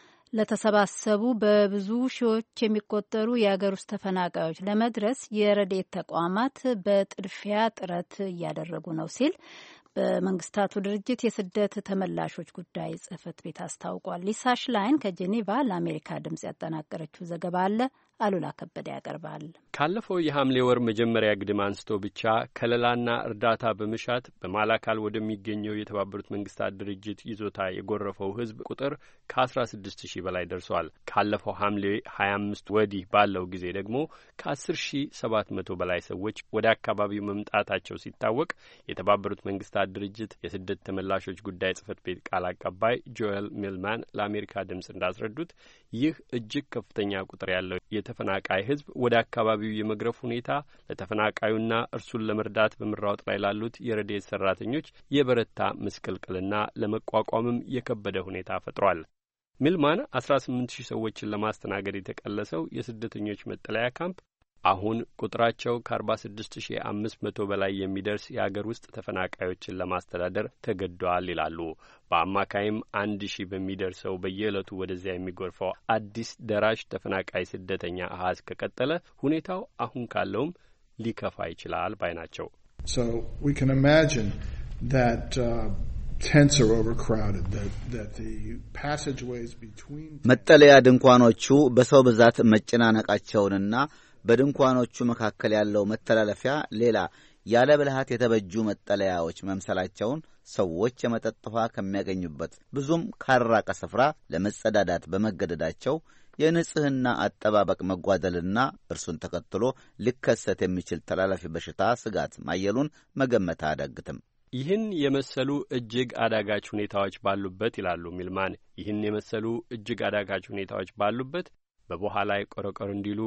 [SPEAKER 4] ለተሰባሰቡ በብዙ ሺዎች የሚቆጠሩ የሀገር ውስጥ ተፈናቃዮች ለመድረስ የረድኤት ተቋማት በጥድፊያ ጥረት እያደረጉ ነው ሲል በመንግስታቱ ድርጅት የስደት ተመላሾች ጉዳይ ጽህፈት ቤት አስታውቋል። ሊሳ ሽላይን ከጄኔቫ ለአሜሪካ ድምጽ ያጠናቀረችው ዘገባ አለ። አሉላ ከበደ ያቀርባል።
[SPEAKER 13] ካለፈው የሐምሌ ወር መጀመሪያ ግድም አንስቶ ብቻ ከለላና እርዳታ በመሻት በማላካል ወደሚገኘው የተባበሩት መንግስታት ድርጅት ይዞታ የጎረፈው ህዝብ ቁጥር ከአስራ ስድስት ሺህ በላይ ደርሷል። ካለፈው ሐምሌ ሀያ አምስት ወዲህ ባለው ጊዜ ደግሞ ከአስር ሺህ ሰባት መቶ በላይ ሰዎች ወደ አካባቢው መምጣታቸው ሲታወቅ የተባበሩት መንግስታት ድርጅት የስደት ተመላሾች ጉዳይ ጽህፈት ቤት ቃል አቀባይ ጆኤል ሚልማን ለአሜሪካ ድምጽ እንዳስረዱት ይህ እጅግ ከፍተኛ ቁጥር ያለው የተፈናቃይ ህዝብ ወደ አካባቢው የመግረፍ ሁኔታ ለተፈናቃዩና እርሱን ለመርዳት በመራወጥ ላይ ላሉት የረድኤት ሰራተኞች የበረታ ምስቅልቅልና ለመቋቋምም የከበደ ሁኔታ ፈጥሯል። ሚልማን አስራ ስምንት ሺህ ሰዎችን ለማስተናገድ የተቀለሰው የስደተኞች መጠለያ ካምፕ አሁን ቁጥራቸው ከአርባ ስድስት ሺህ አምስት መቶ በላይ የሚደርስ የአገር ውስጥ ተፈናቃዮችን ለማስተዳደር ተገዷል ይላሉ። በአማካይም አንድ ሺህ በሚደርሰው በየዕለቱ ወደዚያ የሚጎርፈው አዲስ ደራሽ ተፈናቃይ ስደተኛ አሃዝ ከቀጠለ ሁኔታው አሁን ካለውም ሊከፋ ይችላል ባይ ናቸው።
[SPEAKER 14] So we can imagine that uh, tents are overcrowded, that, that the passageways between
[SPEAKER 15] መጠለያ ድንኳኖቹ በሰው ብዛት መጨናነቃቸውንና በድንኳኖቹ መካከል ያለው መተላለፊያ ሌላ ያለ ብልሃት የተበጁ መጠለያዎች መምሰላቸውን ሰዎች የመጠጥ ውሃ ከሚያገኙበት ብዙም ካራቀ ስፍራ ለመጸዳዳት በመገደዳቸው የንጽህና አጠባበቅ መጓደልና እርሱን ተከትሎ ሊከሰት የሚችል ተላላፊ በሽታ ስጋት ማየሉን መገመት አያዳግትም።
[SPEAKER 13] ይህን የመሰሉ እጅግ አዳጋች ሁኔታዎች ባሉበት ይላሉ ሚልማን፣ ይህን የመሰሉ እጅግ አዳጋች ሁኔታዎች ባሉበት በቦሃ ላይ ቆረቆር እንዲሉ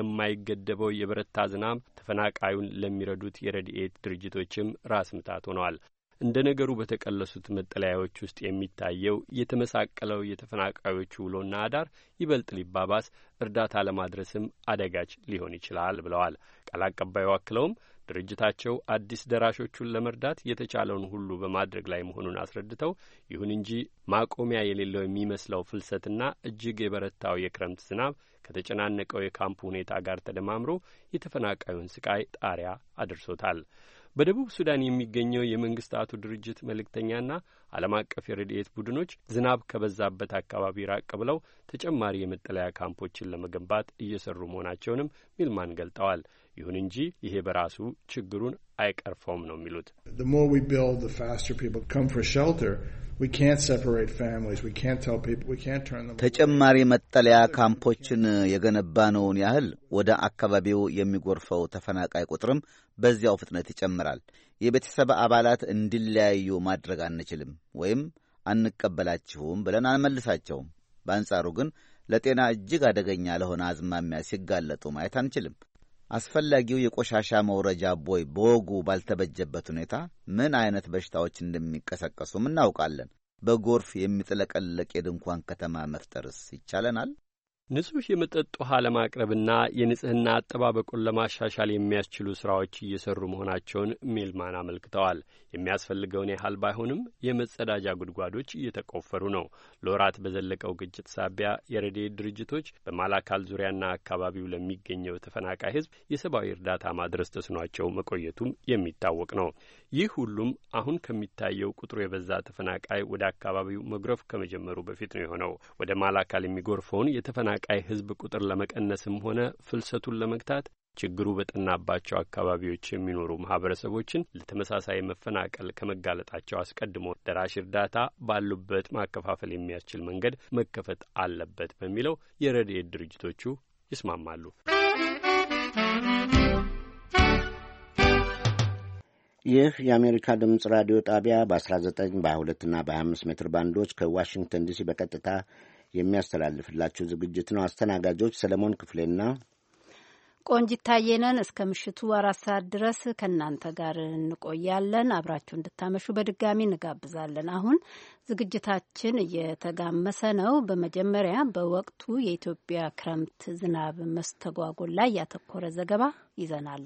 [SPEAKER 13] የማይገደበው የበረታ ዝናብ ተፈናቃዩን ለሚረዱት የረድኤት ድርጅቶችም ራስ ምታት ሆነዋል። እንደ ነገሩ በተቀለሱት መጠለያዎች ውስጥ የሚታየው የተመሳቀለው የተፈናቃዮቹ ውሎና አዳር ይበልጥ ሊባባስ፣ እርዳታ ለማድረስም አደጋች ሊሆን ይችላል ብለዋል። ቃል አቀባዩ አክለውም ድርጅታቸው አዲስ ደራሾቹን ለመርዳት የተቻለውን ሁሉ በማድረግ ላይ መሆኑን አስረድተው ይሁን እንጂ ማቆሚያ የሌለው የሚመስለው ፍልሰትና እጅግ የበረታው የክረምት ዝናብ ከተጨናነቀው የካምፕ ሁኔታ ጋር ተደማምሮ የተፈናቃዩን ስቃይ ጣሪያ አድርሶታል። በደቡብ ሱዳን የሚገኘው የመንግስታቱ ድርጅት መልእክተኛና ዓለም አቀፍ የረድኤት ቡድኖች ዝናብ ከበዛበት አካባቢ ራቅ ብለው ተጨማሪ የመጠለያ ካምፖችን ለመገንባት እየሰሩ መሆናቸውንም ሚልማን ገልጠዋል። ይሁን እንጂ ይሄ በራሱ ችግሩን አይቀርፈውም ነው የሚሉት።
[SPEAKER 14] The more we build, the faster people come for shelter. We can't separate families. We can't tell people. We can't turn them.
[SPEAKER 15] ተጨማሪ መጠለያ ካምፖችን የገነባነውን ያህል ወደ አካባቢው የሚጎርፈው ተፈናቃይ ቁጥርም በዚያው ፍጥነት ይጨምራል። የቤተሰብ አባላት እንዲለያዩ ማድረግ አንችልም ወይም አንቀበላችሁም ብለን አንመልሳቸውም። በአንጻሩ ግን ለጤና እጅግ አደገኛ ለሆነ አዝማሚያ ሲጋለጡ ማየት አንችልም። አስፈላጊው የቆሻሻ መውረጃ ቦይ በወጉ ባልተበጀበት ሁኔታ ምን አይነት በሽታዎች እንደሚቀሰቀሱም እናውቃለን። በጎርፍ የሚጥለቀለቅ የድንኳን ከተማ መፍጠርስ ይቻለናል?
[SPEAKER 13] ንጹህ የመጠጥ ውሃ ለማቅረብና የንጽህና አጠባበቁን ለማሻሻል የሚያስችሉ ስራዎች እየሰሩ መሆናቸውን ሚልማን አመልክተዋል። የሚያስፈልገውን ያህል ባይሆንም የመጸዳጃ ጉድጓዶች እየተቆፈሩ ነው። ለወራት በዘለቀው ግጭት ሳቢያ የረድኤት ድርጅቶች በማላካል ዙሪያና አካባቢው ለሚገኘው ተፈናቃይ ሕዝብ የሰብአዊ እርዳታ ማድረስ ተስኗቸው መቆየቱም የሚታወቅ ነው። ይህ ሁሉም አሁን ከሚታየው ቁጥሩ የበዛ ተፈናቃይ ወደ አካባቢው መጉረፍ ከመጀመሩ በፊት ነው የሆነው። ወደ ማላካል የሚጎርፈውን የተፈናቃይ ቃይ ህዝብ ቁጥር ለመቀነስም ሆነ ፍልሰቱን ለመግታት ችግሩ በጠናባቸው አካባቢዎች የሚኖሩ ማህበረሰቦችን ለተመሳሳይ መፈናቀል ከመጋለጣቸው አስቀድሞ ደራሽ እርዳታ ባሉበት ማከፋፈል የሚያስችል መንገድ መከፈት አለበት በሚለው የረድኤት ድርጅቶቹ ይስማማሉ።
[SPEAKER 2] ይህ የአሜሪካ ድምጽ ራዲዮ ጣቢያ በአስራ ዘጠኝ በሀያ ሁለት እና በሀያ አምስት ሜትር ባንዶች ከዋሽንግተን ዲሲ በቀጥታ የሚያስተላልፍላችሁ ዝግጅት ነው። አስተናጋጆች ሰለሞን ክፍሌና
[SPEAKER 4] ቆንጂት ታየነን እስከ ምሽቱ አራት ሰዓት ድረስ ከእናንተ ጋር እንቆያለን። አብራችሁ እንድታመሹ በድጋሚ እንጋብዛለን። አሁን ዝግጅታችን እየተጋመሰ ነው። በመጀመሪያ በወቅቱ የኢትዮጵያ ክረምት ዝናብ መስተጓጎል ላይ ያተኮረ ዘገባ ይዘናል።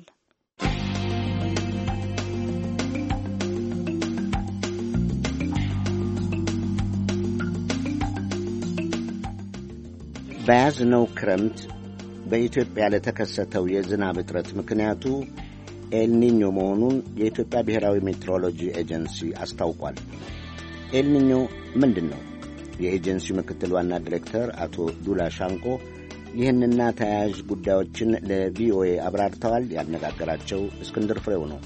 [SPEAKER 2] በያዝነው ክረምት በኢትዮጵያ ለተከሰተው የዝናብ እጥረት ምክንያቱ ኤልኒኞ መሆኑን የኢትዮጵያ ብሔራዊ ሜትሮሎጂ ኤጀንሲ አስታውቋል። ኤልኒኞ ምንድን ነው? የኤጀንሲው ምክትል ዋና ዲሬክተር አቶ ዱላ ሻንቆ ይህንና ተያያዥ ጉዳዮችን ለቪኦኤ አብራርተዋል። ያነጋገራቸው እስክንድር ፍሬው ነው።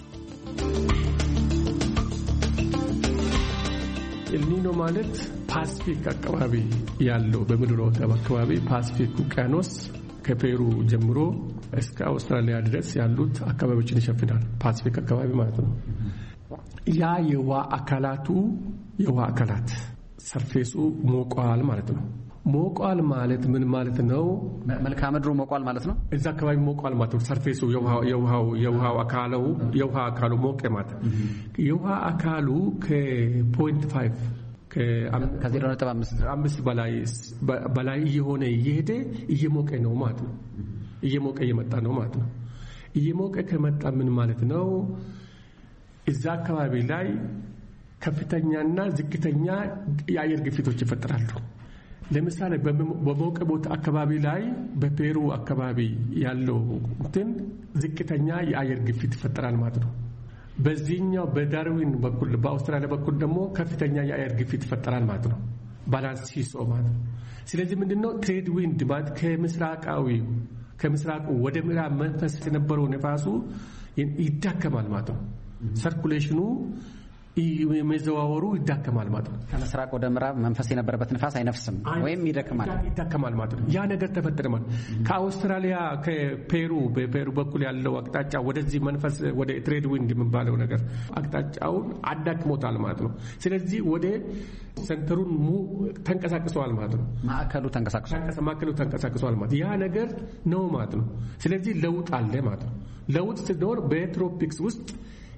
[SPEAKER 16] ኤልኒኖ ማለት ፓሲፊክ አካባቢ ያለው በምድር ወገብ አካባቢ ፓሲፊክ ውቅያኖስ ከፔሩ ጀምሮ እስከ አውስትራሊያ ድረስ ያሉት አካባቢዎችን ይሸፍናል። ፓሲፊክ አካባቢ ማለት ነው። ያ የውሃ አካላቱ የውሃ አካላት ሰርፌሱ ሞቋል ማለት ነው። ሞቋል ማለት ምን ማለት ነው?
[SPEAKER 10] መልክዓ ምድሩ ሞቋል ማለት ነው።
[SPEAKER 16] እዛ አካባቢ ሞቋል ማለት ነው። ሰርፌሱ የውሃው የውሃው የውሃው አካሉ የውሃ አካሉ ሞቀ ማለት ነው። የውሃ አካሉ ከ0.5
[SPEAKER 10] ከዜሮ ነጥብ
[SPEAKER 16] አምስት በላይ በላይ እየሆነ እየሄደ እየሞቀ ነው ማለት ነው። እየሞቀ እየመጣ ነው ማለት ነው። እየሞቀ ከመጣ ምን ማለት ነው? እዛ አካባቢ ላይ ከፍተኛና ዝቅተኛ የአየር ግፊቶች ይፈጠራሉ። ለምሳሌ በሞቀ ቦታ አካባቢ ላይ በፔሩ አካባቢ ያለው እንትን ዝቅተኛ የአየር ግፊት ይፈጠራል ማለት ነው። በዚህኛው በዳርዊን በኩል በአውስትራሊያ በኩል ደግሞ ከፍተኛ የአየር ግፊት ይፈጠራል ማለት ነው። ባላንስ ሲሶ ማለት ነው። ስለዚህ ምንድነው ትሬድ ዊንድ ማለት ከምስራቃዊ ከምስራቁ ወደ ምዕራብ መንፈስ የነበረው ነፋሱ ይዳከማል ማለት ነው። ሰርኩሌሽኑ የሚዘዋወሩ ይዳከማል ማለት ነው።
[SPEAKER 10] ከምስራቅ ወደ ምዕራብ መንፈስ የነበረበት ንፋስ አይነፍስም ወይም ይደክማል
[SPEAKER 16] ይዳከማል ማለት ነው። ያ ነገር ተፈጠረ ማለት ከአውስትራሊያ ከፔሩ በፔሩ በኩል ያለው አቅጣጫ ወደዚህ መንፈስ ወደ ትሬድ ዊንድ የሚባለው ነገር አቅጣጫውን አዳክሞታል ማለት ነው። ስለዚህ ወደ ሴንተሩን ሙ ተንቀሳቅሷል ማለት ነው።
[SPEAKER 10] ማዕከሉ ተንቀሳቅሷል
[SPEAKER 16] ማዕከሉ ተንቀሳቅሷል ማለት ያ ነገር ነው ማለት ነው። ስለዚህ ለውጥ አለ ማለት ነው። ለውጥ ሲኖር በትሮፒክስ ውስጥ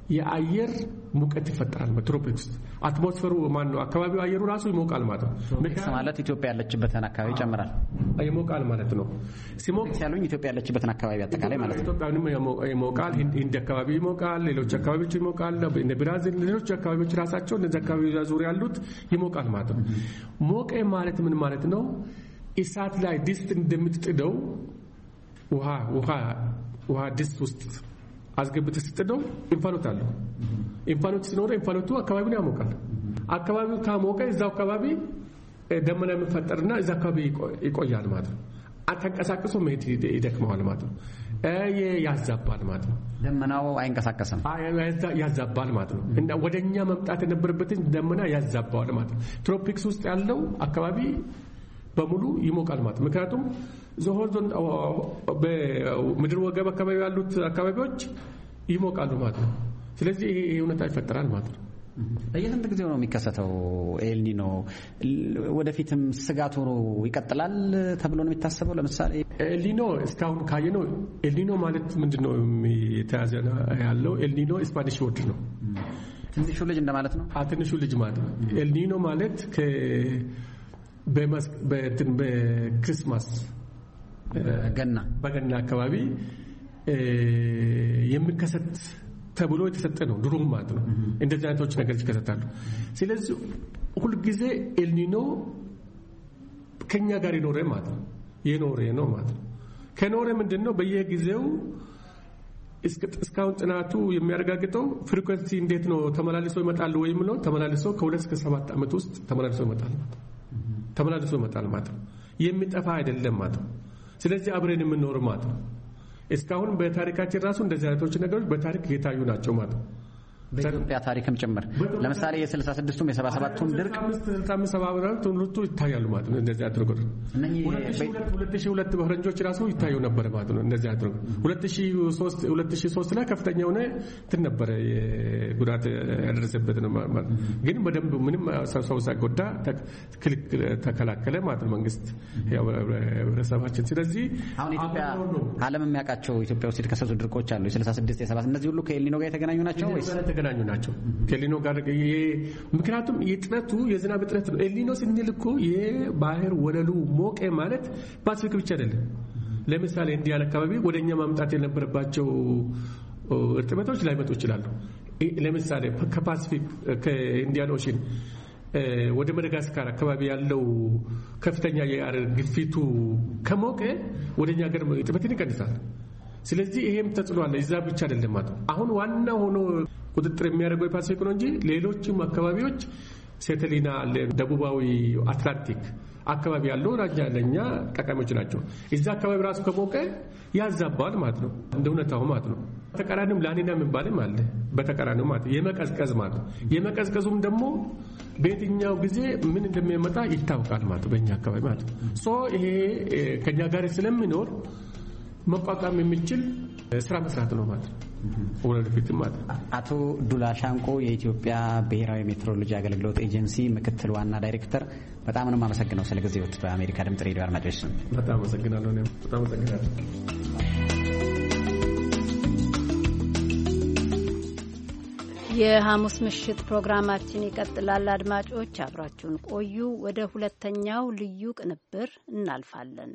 [SPEAKER 16] የአየር ሙቀት ይፈጠራል። በትሮፒክስ አትሞስፌሩ ማን ነው አካባቢው አየሩ ራሱ ይሞቃል ማለት ነው።
[SPEAKER 10] ማለት ኢትዮጵያ ያለችበትን አካባቢ ይጨምራል
[SPEAKER 16] ይሞቃል ማለት ነው።
[SPEAKER 10] ሲሞቅ ያሉኝ ኢትዮጵያ ያለችበትን አካባቢ አጠቃላይ ማለት ነው።
[SPEAKER 16] ኢትዮጵያንም ይሞቃል፣ ህንድ አካባቢ ይሞቃል፣ ሌሎች አካባቢዎች ይሞቃል፣ እነ ብራዚል ሌሎች አካባቢዎች ራሳቸው እነዚህ አካባቢዎች ዙሪያ ያሉት ይሞቃል ማለት ነው። ሞቀ ማለት ምን ማለት ነው? እሳት ላይ ድስት እንደምትጥደው ውሃ ውሃ ውሃ ድስት ውስጥ አስገብተህ ስትጥደው እንፋሎት አለው። እንፋሎት ሲኖር እንፋሎቱ አካባቢውን ያሞቃል። አካባቢው ካሞቀ እዛው አካባቢ ደመና የሚፈጠርና እዛ አካባቢ ይቆያል ማለት ነው። አተንቀሳቅሶ መሄድ ይደክመዋል ማለት ነው። አይ ያዛባል ማለት ነው።
[SPEAKER 10] ደመናው አይንቀሳቀስም፣
[SPEAKER 16] ያዛባል ማለት ነው። እና ወደኛ መምጣት የነበረበትን ደመና ያዛባዋል ማለት ነው። ትሮፒክስ ውስጥ ያለው አካባቢ በሙሉ ይሞቃል ማለት ነው። ምክንያቱም ዞሆዞን በምድር ወገብ አካባቢ ያሉት አካባቢዎች ይሞቃሉ ማለት ነው። ስለዚህ ይሄ ሁኔታ ይፈጠራል ማለት ነው።
[SPEAKER 10] በየስንት ጊዜው ነው የሚከሰተው ኤልኒኖ? ወደፊትም ስጋት ሆኖ ይቀጥላል ተብሎ ነው የሚታሰበው? ለምሳሌ
[SPEAKER 16] ኤልኒኖ እስካሁን ካየነው ኤልኒኖ ማለት ምንድነው የተያዘ ያለው? ኤልኒኖ ስፓኒሽ ወርድ ነው።
[SPEAKER 10] ትንሹ ልጅ እንደማለት ነው።
[SPEAKER 16] አ ትንሹ ልጅ ማለት ነው። ኤልኒኖ ማለት ከ በመስ በክሪስማስ
[SPEAKER 10] ገና
[SPEAKER 16] በገና አካባቢ የሚከሰት ተብሎ የተሰጠ ነው ድሮ ማለት ነው። እንደዚህ አይነቶች ነገሮች ይከሰታሉ። ስለዚህ ሁሉ ጊዜ ኤልኒኖ ከኛ ጋር ይኖር ማለት ነው። የኖረ ነው ማለት ነው። ከኖረ ምንድነው በየጊዜው እስካሁን ጥናቱ የሚያረጋግጠው ፍሪኩዌንሲ እንዴት ነው ተመላልሶ ይመጣል ወይም ነው ተመላልሶ ከሁለት እስከ ሰባት ዓመት ውስጥ ተመላልሶ ይመጣል ማለት ነው። ተመላልሶ ይመጣል ማለት ነው። የሚጠፋ አይደለም ማለት ነው። ስለዚህ አብረን የምንኖር ማለት ነው። እስካሁን በታሪካችን ራሱ እንደዚህ አይነቶች ነገሮች በታሪክ የታዩ ናቸው ማለት ነው።
[SPEAKER 10] በኢትዮጵያ ታሪክም ጭምር ለምሳሌ የ67ቱም የ77ቱም ድርቅ
[SPEAKER 16] ስልሳ አምስት ሰባ አራት ሁለቱ ይታያሉ ማለት ነው። እንደዚህ አድርጎ ሁለት ሺህ ሁለት በፈረንጆች ራሱ ይታዩ ነበር ማለት ነው። እንደዚህ አድርጎ ሁለት ሺህ ሶስት ሁለት ሺህ ሶስት ላይ ከፍተኛ ሆነ እንትን ነበር ጉዳት ያደረሰበት ነው ማለት ግን በደንብ ምንም ሰው ሳይጎዳ ተከላከለ ማለት ነው መንግስት ያው ህብረተሰባችን። ስለዚህ
[SPEAKER 10] አሁን ኢትዮጵያ ዓለም የሚያውቃቸው ኢትዮጵያ ውስጥ የተከሰቱ ድርቆች አሉ የ66 የ70 እነዚህ ሁሉ ከኤልኒኖ ጋር የተገናኙ ናቸው ወይስ
[SPEAKER 16] የተገናኙ ናቸው? ከኤልኒኖ ጋር ምክንያቱም የጥረቱ የዝናብ እጥረት ነው። ኤልኒኖ ስንል እኮ የባህር ወለሉ ሞቀ ማለት ፓሲፊክ ብቻ አይደለም። ለምሳሌ ኢንዲያን አካባቢ ወደኛ ማምጣት የነበረባቸው እርጥበቶች ላይመጡ ይችላሉ። ለምሳሌ ከፓሲፊክ ከኢንዲያን ኦሽን ወደ ማዳጋስካር አካባቢ ያለው ከፍተኛ የአየር ግፊቱ ከሞቀ ወደኛ ሀገር እርጥበትን ይቀንሳል። ስለዚህ ይሄም ተጽዕኖ አለ። እዛ ብቻ አይደለም ማለት ነው። አሁን ዋና ሆኖ ቁጥጥር የሚያደርገው የፓሲፊክ ነው እንጂ ሌሎችም አካባቢዎች ሴተሊና አለ፣ ደቡባዊ አትላንቲክ አካባቢ ያለው ራጃ ለኛ ጠቃሚዎች ናቸው። እዛ አካባቢ ራሱ ከሞቀ ያዛባል ማለት ነው። እንደ ሁኔታው ማለት ነው። ተቃራኒም ላኒና የሚባልም አለ። በተቃራኒው ማለት የመቀዝቀዝ ማለት ነው። የመቀዝቀዙም ደግሞ በየትኛው ጊዜ ምን እንደሚመጣ ይታወቃል ማለት ነው። በእኛ አካባቢ ማለት ነው። ሶ ይሄ ከኛ ጋር ስለሚኖር መቋቋም የሚችል ስራ መስራት ነው ማለት ነው። ወለደፊት ማለት
[SPEAKER 10] አቶ ዱላ ሻንቆ የኢትዮጵያ ብሔራዊ ሜትሮሎጂ አገልግሎት ኤጀንሲ ምክትል ዋና ዳይሬክተር፣ በጣም ነው የማመሰግነው ስለ ጊዜዎት በአሜሪካ ድምጽ ሬዲዮ አድማጮች ስም
[SPEAKER 16] በጣም አመሰግናለሁ። እኔም በጣም አመሰግናለሁ።
[SPEAKER 4] የሐሙስ ምሽት ፕሮግራማችን ይቀጥላል። አድማጮች አብራችሁን ቆዩ። ወደ ሁለተኛው ልዩ ቅንብር እናልፋለን።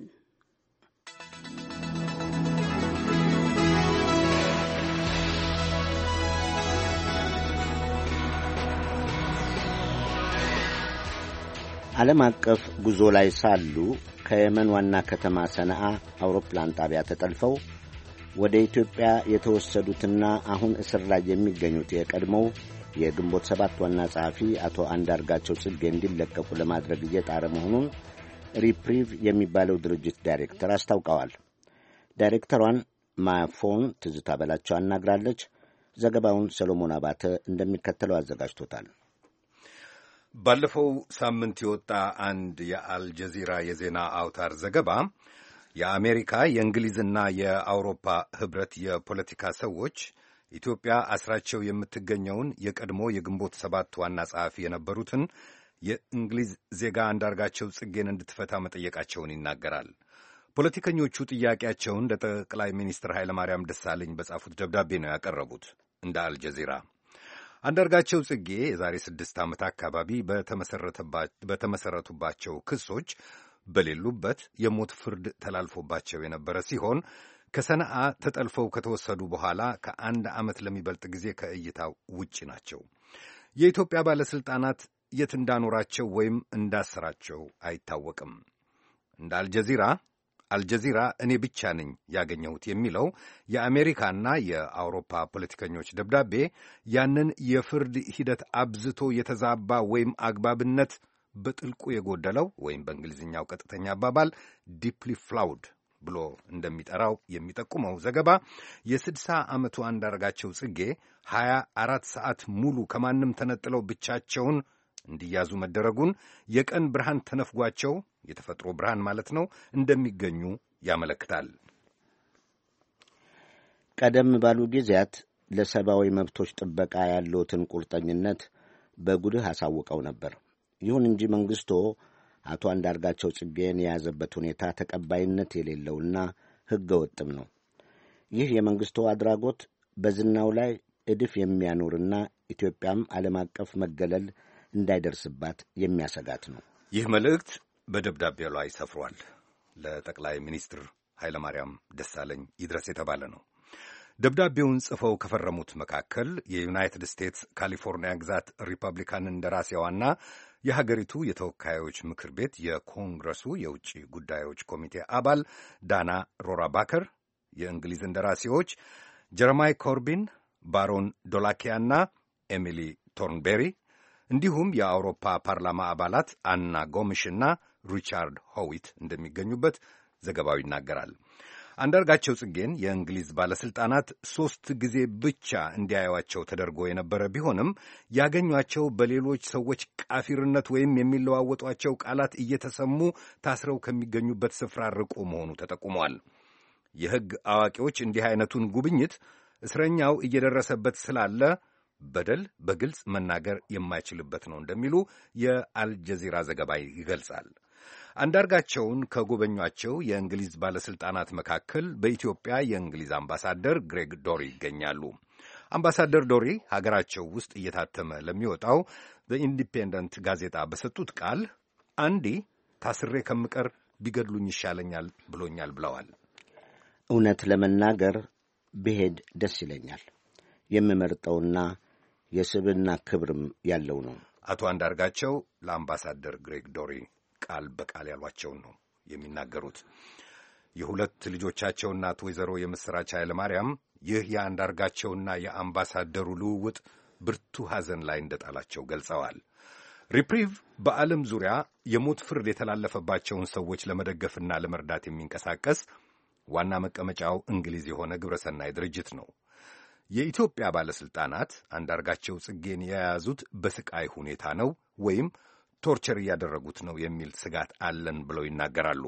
[SPEAKER 2] ዓለም አቀፍ ጉዞ ላይ ሳሉ ከየመን ዋና ከተማ ሰነአ አውሮፕላን ጣቢያ ተጠልፈው ወደ ኢትዮጵያ የተወሰዱትና አሁን እስር ላይ የሚገኙት የቀድሞው የግንቦት ሰባት ዋና ጸሐፊ አቶ አንዳርጋቸው ጽጌ እንዲለቀቁ ለማድረግ እየጣረ መሆኑን ሪፕሪቭ የሚባለው ድርጅት ዳይሬክተር አስታውቀዋል። ዳይሬክተሯን ማፎን ትዝታ በላቸው አናግራለች። ዘገባውን ሰሎሞን አባተ እንደሚከተለው አዘጋጅቶታል።
[SPEAKER 17] ባለፈው ሳምንት የወጣ አንድ የአልጀዚራ የዜና አውታር ዘገባ የአሜሪካ የእንግሊዝና የአውሮፓ ህብረት የፖለቲካ ሰዎች ኢትዮጵያ አስራቸው የምትገኘውን የቀድሞ የግንቦት ሰባት ዋና ጸሐፊ የነበሩትን የእንግሊዝ ዜጋ አንዳርጋቸው ጽጌን እንድትፈታ መጠየቃቸውን ይናገራል። ፖለቲከኞቹ ጥያቄያቸውን ለጠቅላይ ሚኒስትር ኃይለማርያም ደሳለኝ በጻፉት ደብዳቤ ነው ያቀረቡት። እንደ አልጀዚራ። አንዳርጋቸው ጽጌ የዛሬ ስድስት ዓመት አካባቢ በተመሠረቱባቸው ክሶች በሌሉበት የሞት ፍርድ ተላልፎባቸው የነበረ ሲሆን ከሰነአ ተጠልፈው ከተወሰዱ በኋላ ከአንድ ዓመት ለሚበልጥ ጊዜ ከእይታ ውጪ ናቸው። የኢትዮጵያ ባለሥልጣናት የት እንዳኖራቸው ወይም እንዳሰራቸው አይታወቅም። እንደ አልጀዚራ አልጀዚራ እኔ ብቻ ነኝ ያገኘሁት የሚለው የአሜሪካና የአውሮፓ ፖለቲከኞች ደብዳቤ ያንን የፍርድ ሂደት አብዝቶ የተዛባ ወይም አግባብነት በጥልቁ የጎደለው ወይም በእንግሊዝኛው ቀጥተኛ አባባል ዲፕሊ ፍላውድ ብሎ እንደሚጠራው የሚጠቁመው ዘገባ የስድሳ ዓመቱ አንዳርጋቸው ጽጌ ሀያ አራት ሰዓት ሙሉ ከማንም ተነጥለው ብቻቸውን እንዲያዙ መደረጉን የቀን ብርሃን ተነፍጓቸው የተፈጥሮ ብርሃን ማለት ነው እንደሚገኙ ያመለክታል።
[SPEAKER 2] ቀደም ባሉ ጊዜያት ለሰብአዊ መብቶች ጥበቃ ያለዎትን ቁርጠኝነት በጉልህ አሳውቀው ነበር። ይሁን እንጂ መንግስቶ አቶ አንዳርጋቸው ጽጌን የያዘበት ሁኔታ ተቀባይነት የሌለውና ሕገ ወጥም ነው። ይህ የመንግስቶ አድራጎት በዝናው ላይ እድፍ የሚያኖርና ኢትዮጵያም ዓለም አቀፍ መገለል እንዳይደርስባት የሚያሰጋት ነው።
[SPEAKER 17] ይህ መልእክት በደብዳቤው ላይ ሰፍሯል። ለጠቅላይ ሚኒስትር ኃይለማርያም ደሳለኝ ይድረስ የተባለ ነው። ደብዳቤውን ጽፈው ከፈረሙት መካከል የዩናይትድ ስቴትስ ካሊፎርኒያ ግዛት ሪፐብሊካን እንደራሴዋና የሀገሪቱ የተወካዮች ምክር ቤት የኮንግረሱ የውጭ ጉዳዮች ኮሚቴ አባል ዳና ሮራ ባከር፣ የእንግሊዝ እንደራሴዎች ጀረማይ ኮርቢን፣ ባሮን ዶላኪያና ኤሚሊ ቶርንቤሪ እንዲሁም የአውሮፓ ፓርላማ አባላት አና ጎምሽና ሪቻርድ ሆዊት እንደሚገኙበት ዘገባው ይናገራል። አንዳርጋቸው ጽጌን የእንግሊዝ ባለሥልጣናት ሦስት ጊዜ ብቻ እንዲያዩዋቸው ተደርጎ የነበረ ቢሆንም ያገኟቸው በሌሎች ሰዎች ቃፊርነት ወይም የሚለዋወጧቸው ቃላት እየተሰሙ ታስረው ከሚገኙበት ስፍራ ርቆ መሆኑ ተጠቁሟል። የሕግ አዋቂዎች እንዲህ አይነቱን ጉብኝት እስረኛው እየደረሰበት ስላለ በደል በግልጽ መናገር የማይችልበት ነው እንደሚሉ የአልጀዚራ ዘገባ ይገልጻል። አንዳርጋቸውን ከጎበኟቸው የእንግሊዝ ባለሥልጣናት መካከል በኢትዮጵያ የእንግሊዝ አምባሳደር ግሬግ ዶሪ ይገኛሉ። አምባሳደር ዶሪ ሀገራቸው ውስጥ እየታተመ ለሚወጣው በኢንዲፔንደንት ጋዜጣ በሰጡት ቃል አንዴ ታስሬ ከምቀር ቢገድሉኝ ይሻለኛል ብሎኛል ብለዋል።
[SPEAKER 2] እውነት ለመናገር ብሄድ ደስ ይለኛል። የምመርጠውና የስብና ክብርም ያለው ነው።
[SPEAKER 17] አቶ አንዳርጋቸው ለአምባሳደር ግሬግ ዶሪ ቃል በቃል ያሏቸውን ነው የሚናገሩት። የሁለት ልጆቻቸው እናት ወይዘሮ የምሥራች ኃይለ ማርያም ይህ የአንዳርጋቸውና የአምባሳደሩ ልውውጥ ብርቱ ሐዘን ላይ እንደጣላቸው ገልጸዋል። ሪፕሪቭ በዓለም ዙሪያ የሞት ፍርድ የተላለፈባቸውን ሰዎች ለመደገፍና ለመርዳት የሚንቀሳቀስ ዋና መቀመጫው እንግሊዝ የሆነ ግብረሰናይ ድርጅት ነው። የኢትዮጵያ ባለሥልጣናት አንዳርጋቸው ጽጌን የያዙት በስቃይ ሁኔታ ነው ወይም ቶርቸር እያደረጉት ነው የሚል ስጋት አለን ብለው ይናገራሉ።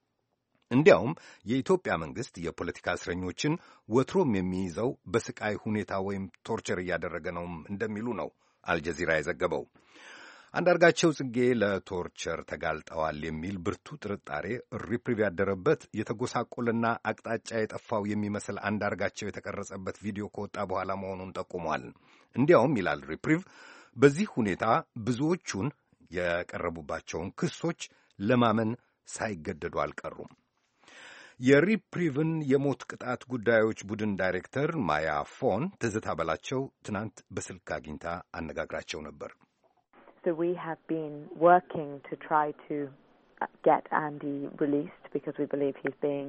[SPEAKER 17] እንዲያውም የኢትዮጵያ መንግሥት የፖለቲካ እስረኞችን ወትሮም የሚይዘው በስቃይ ሁኔታ ወይም ቶርቸር እያደረገ ነውም እንደሚሉ ነው አልጀዚራ የዘገበው። አንዳርጋቸው ጽጌ ለቶርቸር ተጋልጠዋል የሚል ብርቱ ጥርጣሬ ሪፕሪቭ ያደረበት የተጎሳቆልና አቅጣጫ የጠፋው የሚመስል አንዳርጋቸው የተቀረጸበት ቪዲዮ ከወጣ በኋላ መሆኑን ጠቁሟል። እንዲያውም ይላል ሪፕሪቭ በዚህ ሁኔታ ብዙዎቹን የቀረቡባቸውን ክሶች ለማመን ሳይገደዱ አልቀሩም። የሪፕሪቭን የሞት ቅጣት ጉዳዮች ቡድን ዳይሬክተር ማያ ፎን ትዝታ በላቸው ትናንት በስልክ አግኝታ አነጋግራቸው ነበር።
[SPEAKER 8] So we have been working to try to get Andy released because we believe he's being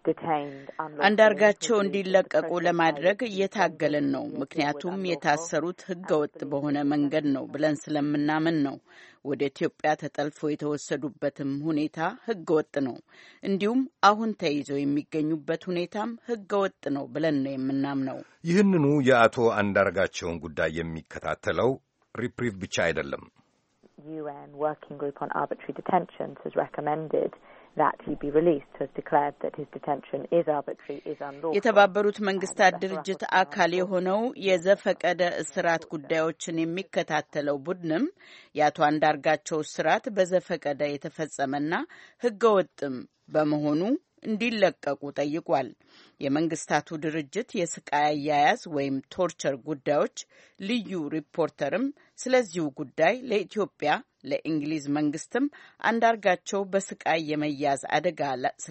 [SPEAKER 9] አንዳርጋቸው እንዲለቀቁ ለማድረግ እየታገልን ነው። ምክንያቱም የታሰሩት ሕገወጥ በሆነ መንገድ ነው ብለን ስለምናምን ነው። ወደ ኢትዮጵያ ተጠልፎ የተወሰዱበትም ሁኔታ ሕገወጥ ነው። እንዲሁም አሁን ተይዘው የሚገኙበት ሁኔታም ሕገወጥ ነው ብለን ነው የምናምነው።
[SPEAKER 17] ይህንኑ የአቶ አንዳርጋቸውን ጉዳይ የሚከታተለው ሪፕሪቭ ብቻ አይደለም።
[SPEAKER 8] U N Working Group on Arbitrary Detentions has recommended that he be released, has declared that his detention is arbitrary, is unlawful.
[SPEAKER 9] የተባበሩት መንግስታት ድርጅት አካል የሆነው የዘፈቀደ እስራት ጉዳዮችን የሚከታተለው ቡድንም የአቶ አንዳርጋቸው እስራት በዘፈቀደ የተፈጸመና ህገወጥም በመሆኑ እንዲለቀቁ ጠይቋል። የመንግስታቱ ድርጅት የስቃይ አያያዝ ወይም ቶርቸር ጉዳዮች ልዩ ሪፖርተርም ስለዚሁ ጉዳይ ለኢትዮጵያ ለእንግሊዝ መንግስትም አንዳርጋቸው በስቃይ የመያዝ አደጋ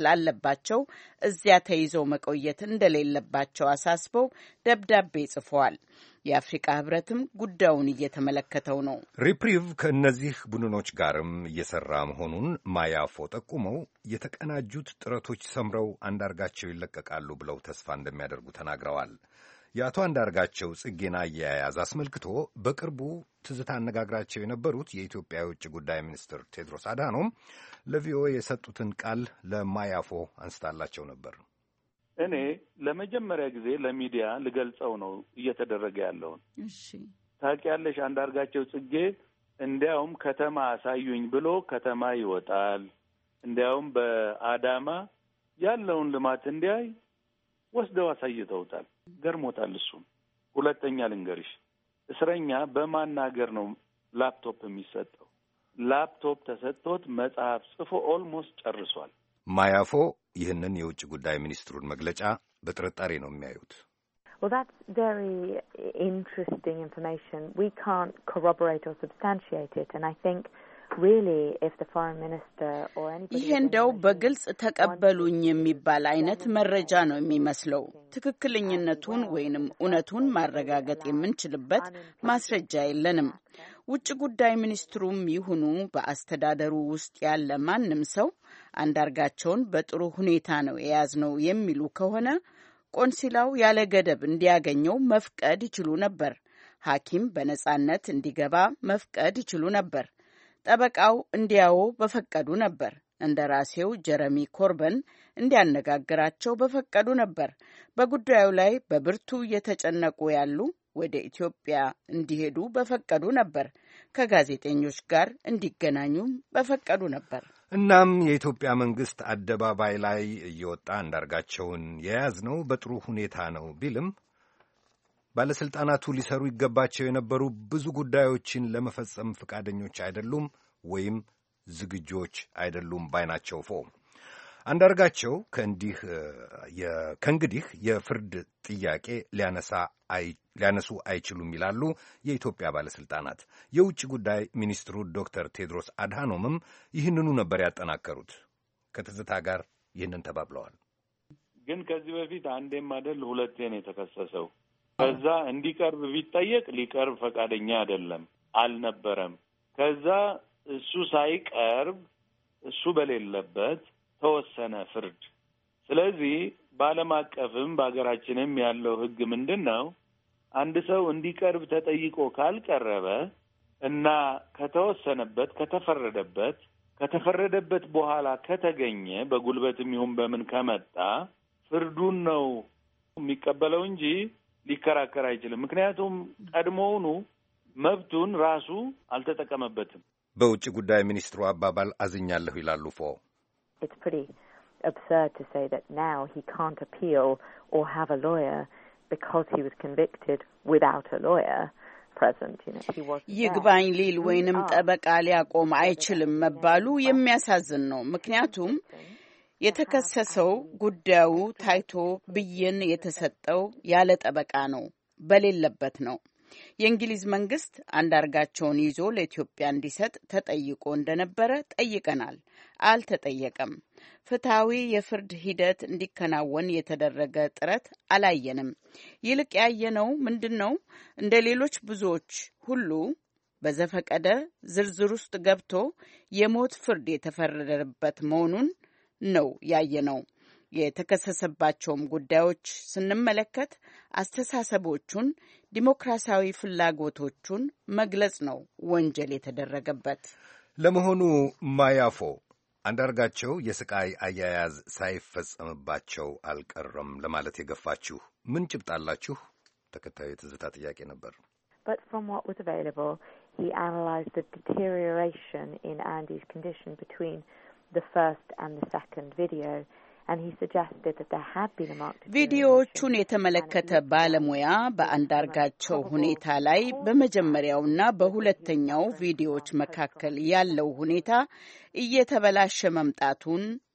[SPEAKER 9] ስላለባቸው እዚያ ተይዘው መቆየት እንደሌለባቸው አሳስበው ደብዳቤ ጽፈዋል። የአፍሪካ ህብረትም ጉዳዩን እየተመለከተው ነው።
[SPEAKER 17] ሪፕሪቭ ከእነዚህ ቡድኖች ጋርም እየሰራ መሆኑን ማያፎ ጠቁመው የተቀናጁት ጥረቶች ሰምረው አንዳርጋቸው ይለቀቃሉ ብለው ተስፋ እንደሚያደርጉ ተናግረዋል። የአቶ አንዳርጋቸው ጽጌን አያያዝ አስመልክቶ በቅርቡ ትዝታ አነጋግራቸው የነበሩት የኢትዮጵያ የውጭ ጉዳይ ሚኒስትር ቴድሮስ አድሃኖም ለቪኦኤ የሰጡትን ቃል ለማያፎ አንስታላቸው ነበር።
[SPEAKER 18] እኔ ለመጀመሪያ ጊዜ ለሚዲያ ልገልጸው ነው እየተደረገ ያለውን።
[SPEAKER 9] እሺ
[SPEAKER 18] ታውቂያለሽ፣ አንዳርጋቸው ጽጌ እንዲያውም ከተማ አሳዩኝ ብሎ ከተማ ይወጣል። እንዲያውም በአዳማ ያለውን ልማት እንዲያይ ወስደው አሳይተውታል። ገርሞታል እሱም። ሁለተኛ ልንገርሽ፣ እስረኛ በማናገር ነው ላፕቶፕ የሚሰጠው። ላፕቶፕ ተሰጥቶት መጽሐፍ ጽፎ ኦልሞስት ጨርሷል።
[SPEAKER 17] ማያፎ ይህንን የውጭ ጉዳይ ሚኒስትሩን መግለጫ በጥርጣሬ ነው የሚያዩት።
[SPEAKER 8] Well, that's very interesting information. We can't corroborate or substantiate it, and I think really if the foreign minister or anybody
[SPEAKER 9] ይሄ እንደው በግልጽ ተቀበሉኝ የሚባል አይነት መረጃ ነው የሚመስለው። ትክክለኛነቱን ወይንም እውነቱን ማረጋገጥ የምንችልበት ማስረጃ የለንም። ውጭ ጉዳይ ሚኒስትሩም ይሁኑ በአስተዳደሩ ውስጥ ያለ ማንም ሰው አንዳርጋቸውን በጥሩ ሁኔታ ነው የያዝነው የሚሉ ከሆነ ቆንሲላው ያለ ገደብ እንዲያገኘው መፍቀድ ይችሉ ነበር። ሐኪም በነጻነት እንዲገባ መፍቀድ ይችሉ ነበር። ጠበቃው እንዲያው በፈቀዱ ነበር። እንደራሴው ጀረሚ ኮርበን እንዲያነጋግራቸው በፈቀዱ ነበር። በጉዳዩ ላይ በብርቱ እየተጨነቁ ያሉ ወደ ኢትዮጵያ እንዲሄዱ በፈቀዱ ነበር። ከጋዜጠኞች ጋር እንዲገናኙ በፈቀዱ ነበር።
[SPEAKER 17] እናም የኢትዮጵያ መንግስት አደባባይ ላይ እየወጣ አንዳርጋቸውን የያዝነው በጥሩ ሁኔታ ነው ቢልም ባለስልጣናቱ ሊሰሩ ይገባቸው የነበሩ ብዙ ጉዳዮችን ለመፈጸም ፈቃደኞች አይደሉም ወይም ዝግጆች አይደሉም ባይናቸው። ፎ አንዳርጋቸው ከእንዲህ ከእንግዲህ የፍርድ ጥያቄ ሊያነሳ ሊያነሱ አይችሉም ይላሉ የኢትዮጵያ ባለስልጣናት። የውጭ ጉዳይ ሚኒስትሩ ዶክተር ቴድሮስ አድሃኖምም ይህንኑ ነበር ያጠናከሩት። ከትዝታ ጋር ይህንን ተባብለዋል።
[SPEAKER 18] ግን ከዚህ በፊት አንዴም አይደል ሁለቴ ነው የተከሰሰው። ከዛ እንዲቀርብ ቢጠየቅ ሊቀርብ ፈቃደኛ አይደለም አልነበረም። ከዛ እሱ ሳይቀርብ እሱ በሌለበት ተወሰነ ፍርድ። ስለዚህ በዓለም አቀፍም በሀገራችንም ያለው ሕግ ምንድን ነው? አንድ ሰው እንዲቀርብ ተጠይቆ ካልቀረበ እና ከተወሰነበት ከተፈረደበት ከተፈረደበት በኋላ ከተገኘ በጉልበትም ይሁን በምን ከመጣ ፍርዱን ነው የሚቀበለው እንጂ ሊከራከር አይችልም። ምክንያቱም ቀድሞውኑ መብቱን ራሱ አልተጠቀመበትም።
[SPEAKER 17] በውጭ ጉዳይ ሚኒስትሩ አባባል አዝኛለሁ ይላሉ ፎ
[SPEAKER 8] It's pretty absurd to say that now he can't appeal or have a lawyer because he was convicted without a lawyer present. You know, he was
[SPEAKER 9] ይግባኝ ሊል ወይንም ጠበቃ ሊያቆም አይችልም መባሉ የሚያሳዝን ነው። ምክንያቱም የተከሰሰው ጉዳዩ ታይቶ ብይን የተሰጠው ያለ ጠበቃ ነው፣ በሌለበት ነው። የእንግሊዝ መንግስት አንዳርጋቸውን ይዞ ለኢትዮጵያ እንዲሰጥ ተጠይቆ እንደነበረ ጠይቀናል። አልተጠየቀም። ፍትሐዊ የፍርድ ሂደት እንዲከናወን የተደረገ ጥረት አላየንም። ይልቅ ያየነው ምንድነው? እንደ ሌሎች ብዙዎች ሁሉ በዘፈቀደ ዝርዝር ውስጥ ገብቶ የሞት ፍርድ የተፈረደበት መሆኑን ነው ያየነው። የተከሰሰባቸውም ጉዳዮች ስንመለከት አስተሳሰቦቹን፣ ዲሞክራሲያዊ ፍላጎቶቹን መግለጽ ነው ወንጀል የተደረገበት።
[SPEAKER 17] ለመሆኑ ማያፎ አንዳርጋቸው የስቃይ አያያዝ ሳይፈጸምባቸው አልቀረም ለማለት የገፋችሁ ምን ጭብጣላችሁ? ተከታዩ የትዝታ ጥያቄ ነበር።
[SPEAKER 8] But from what was available, he analyzed the deterioration in Andy's condition between the first and the second video. And he suggested that there had been a marked
[SPEAKER 9] ቪዲዮዎቹን የተመለከተ ባለሙያ በአንዳርጋቸው ሁኔታ ላይ በመጀመሪያውና በሁለተኛው ቪዲዮዎች መካከል ያለው ሁኔታ እየተበላሸ መምጣቱን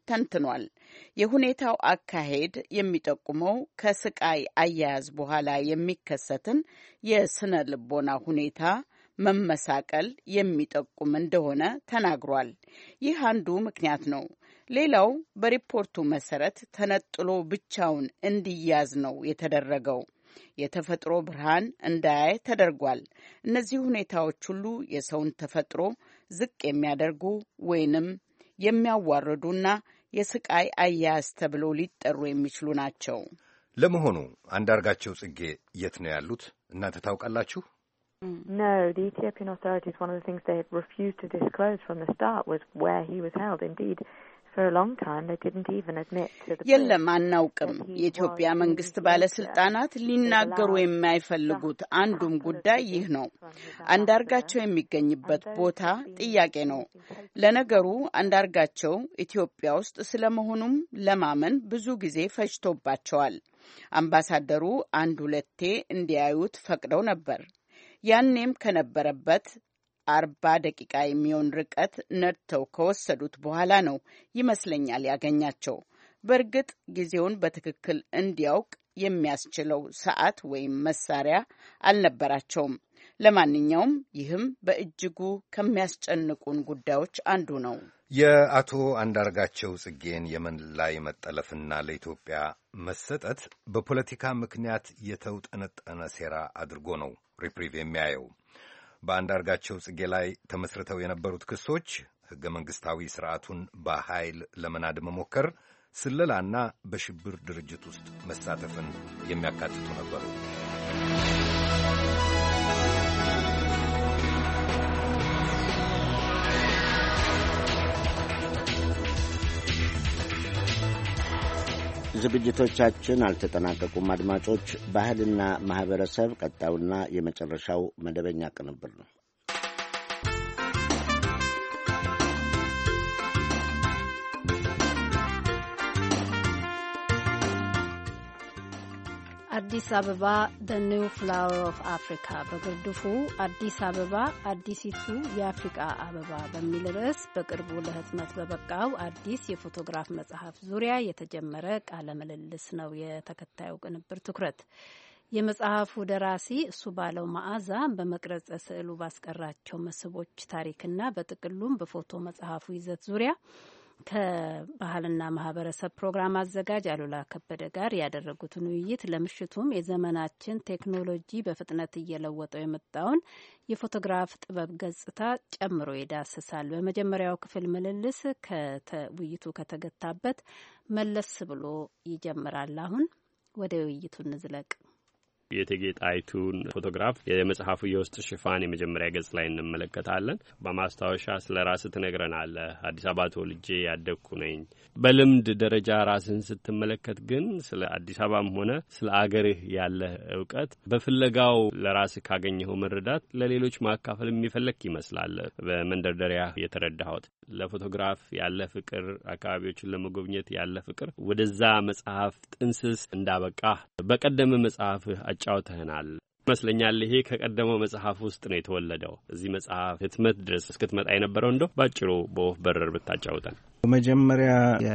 [SPEAKER 9] ተንትኗል። የሁኔታው አካሄድ የሚጠቁመው ከስቃይ አያያዝ በኋላ የሚከሰትን የስነ ልቦና ሁኔታ መመሳቀል የሚጠቁም እንደሆነ ተናግሯል። ይህ አንዱ ምክንያት ነው። ሌላው በሪፖርቱ መሰረት ተነጥሎ ብቻውን እንዲያዝ ነው የተደረገው። የተፈጥሮ ብርሃን እንዳያይ ተደርጓል። እነዚህ ሁኔታዎች ሁሉ የሰውን ተፈጥሮ ዝቅ የሚያደርጉ ወይንም የሚያዋርዱና የስቃይ አያያዝ ተብለው ሊጠሩ የሚችሉ ናቸው።
[SPEAKER 17] ለመሆኑ አንዳርጋቸው ጽጌ የት ነው ያሉት? እናንተ ታውቃላችሁ?
[SPEAKER 8] No, the Ethiopian authorities, one of the things they had refused to disclose from the start was where he was held. Indeed, for a long time they didn't even admit to the
[SPEAKER 9] የለም አናውቅም። የኢትዮጵያ መንግስት ባለስልጣናት ሊናገሩ የማይፈልጉት አንዱም ጉዳይ ይህ ነው። አንዳርጋቸው የሚገኝበት ቦታ ጥያቄ ነው። ለነገሩ አንዳርጋቸው ኢትዮጵያ ውስጥ ስለመሆኑም ለማመን ብዙ ጊዜ ፈጅቶባቸዋል። አምባሳደሩ አንድ ሁለቴ እንዲያዩት ፈቅደው ነበር። ያኔም ከነበረበት አርባ ደቂቃ የሚሆን ርቀት ነድተው ከወሰዱት በኋላ ነው ይመስለኛል ያገኛቸው። በእርግጥ ጊዜውን በትክክል እንዲያውቅ የሚያስችለው ሰዓት ወይም መሳሪያ አልነበራቸውም። ለማንኛውም ይህም በእጅጉ ከሚያስጨንቁን ጉዳዮች አንዱ ነው።
[SPEAKER 17] የአቶ አንዳርጋቸው ጽጌን የመን ላይ መጠለፍና ለኢትዮጵያ መሰጠት በፖለቲካ ምክንያት የተውጠነጠነ ሴራ አድርጎ ነው ሪፕሪቭ የሚያየው። በአንዳርጋቸው ጽጌ ላይ ተመስርተው የነበሩት ክሶች ሕገ መንግሥታዊ ሥርዓቱን በኃይል ለመናድ መሞከር፣ ስለላና በሽብር ድርጅት ውስጥ መሳተፍን የሚያካትቱ ነበሩ።
[SPEAKER 2] ዝግጅቶቻችን አልተጠናቀቁም። አድማጮች፣ ባህልና ማህበረሰብ ቀጣዩና የመጨረሻው መደበኛ ቅንብር ነው።
[SPEAKER 4] አዲስ አበባ the new flower of Africa በግርድፉ አዲስ አበባ አዲሲቱ የአፍሪካ አበባ በሚል ርዕስ በቅርቡ ለህትመት በበቃው አዲስ የፎቶግራፍ መጽሐፍ ዙሪያ የተጀመረ ቃለ ምልልስ ነው የተከታዩ ቅንብር ትኩረት። የመጽሐፉ ደራሲ እሱ ባለው መዓዛ በመቅረጸ ስዕሉ ባስቀራቸው መስህቦች ታሪክና በጥቅሉም በፎቶ መጽሐፉ ይዘት ዙሪያ ከባህልና ማህበረሰብ ፕሮግራም አዘጋጅ አሉላ ከበደ ጋር ያደረጉትን ውይይት ለምሽቱም የዘመናችን ቴክኖሎጂ በፍጥነት እየለወጠው የመጣውን የፎቶግራፍ ጥበብ ገጽታ ጨምሮ ይዳስሳል። በመጀመሪያው ክፍል ምልልስ ውይይቱ ከተገታበት መለስ ብሎ ይጀምራል። አሁን ወደ ውይይቱ እንዝለቅ።
[SPEAKER 13] የእቴጌ ጣይቱን ፎቶግራፍ የመጽሐፉ የውስጥ ሽፋን የመጀመሪያ ገጽ ላይ እንመለከታለን። በማስታወሻ ስለ ራስህ ትነግረናለህ። አዲስ አበባ ተወልጄ ያደግኩ ነኝ። በልምድ ደረጃ ራስህን ስትመለከት ግን ስለ አዲስ አበባም ሆነ ስለ አገርህ ያለህ እውቀት በፍለጋው ለራስህ ካገኘኸው መረዳት ለሌሎች ማካፈል የሚፈለግ ይመስላል። በመንደርደሪያ የተረዳሁት ለፎቶግራፍ ያለ ፍቅር፣ አካባቢዎችን ለመጎብኘት ያለ ፍቅር ወደዛ መጽሐፍ ጥንስስ እንዳበቃ በቀደመ መጽሐፍህ አጫውተህናል ይመስለኛል። ይሄ ከቀደመው መጽሐፍ ውስጥ ነው የተወለደው። እዚህ መጽሐፍ ህትመት ድረስ እስክትመጣ የነበረው እንደው ባጭሩ በወፍ በረር ብታጫውተን።
[SPEAKER 19] መጀመሪያ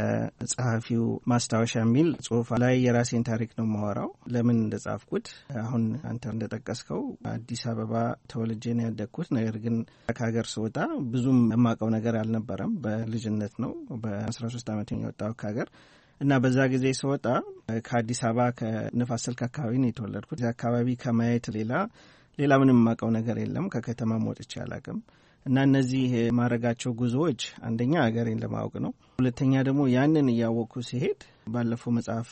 [SPEAKER 19] የጸሐፊው ማስታወሻ የሚል ጽሁፍ ላይ የራሴን ታሪክ ነው የማወራው። ለምን እንደጻፍኩት አሁን አንተ እንደጠቀስከው አዲስ አበባ ተወልጄ ነው ያደግኩት። ነገር ግን ከሀገር ስወጣ ብዙም የማውቀው ነገር አልነበረም። በልጅነት ነው በአስራ ሶስት ዓመት የወጣው ከሀገር እና በዛ ጊዜ ስወጣ ከአዲስ አበባ ከንፋስ ስልክ አካባቢ ነው የተወለድኩት። እዚያ አካባቢ ከማየት ሌላ ሌላ ምንም የማውቀው ነገር የለም። ከከተማ ወጥቼ አላውቅም። እና እነዚህ ማረጋቸው ጉዞዎች አንደኛ ሀገሬን ለማወቅ ነው። ሁለተኛ ደግሞ ያንን እያወቅኩ ሲሄድ ባለፈው መጽሐፍ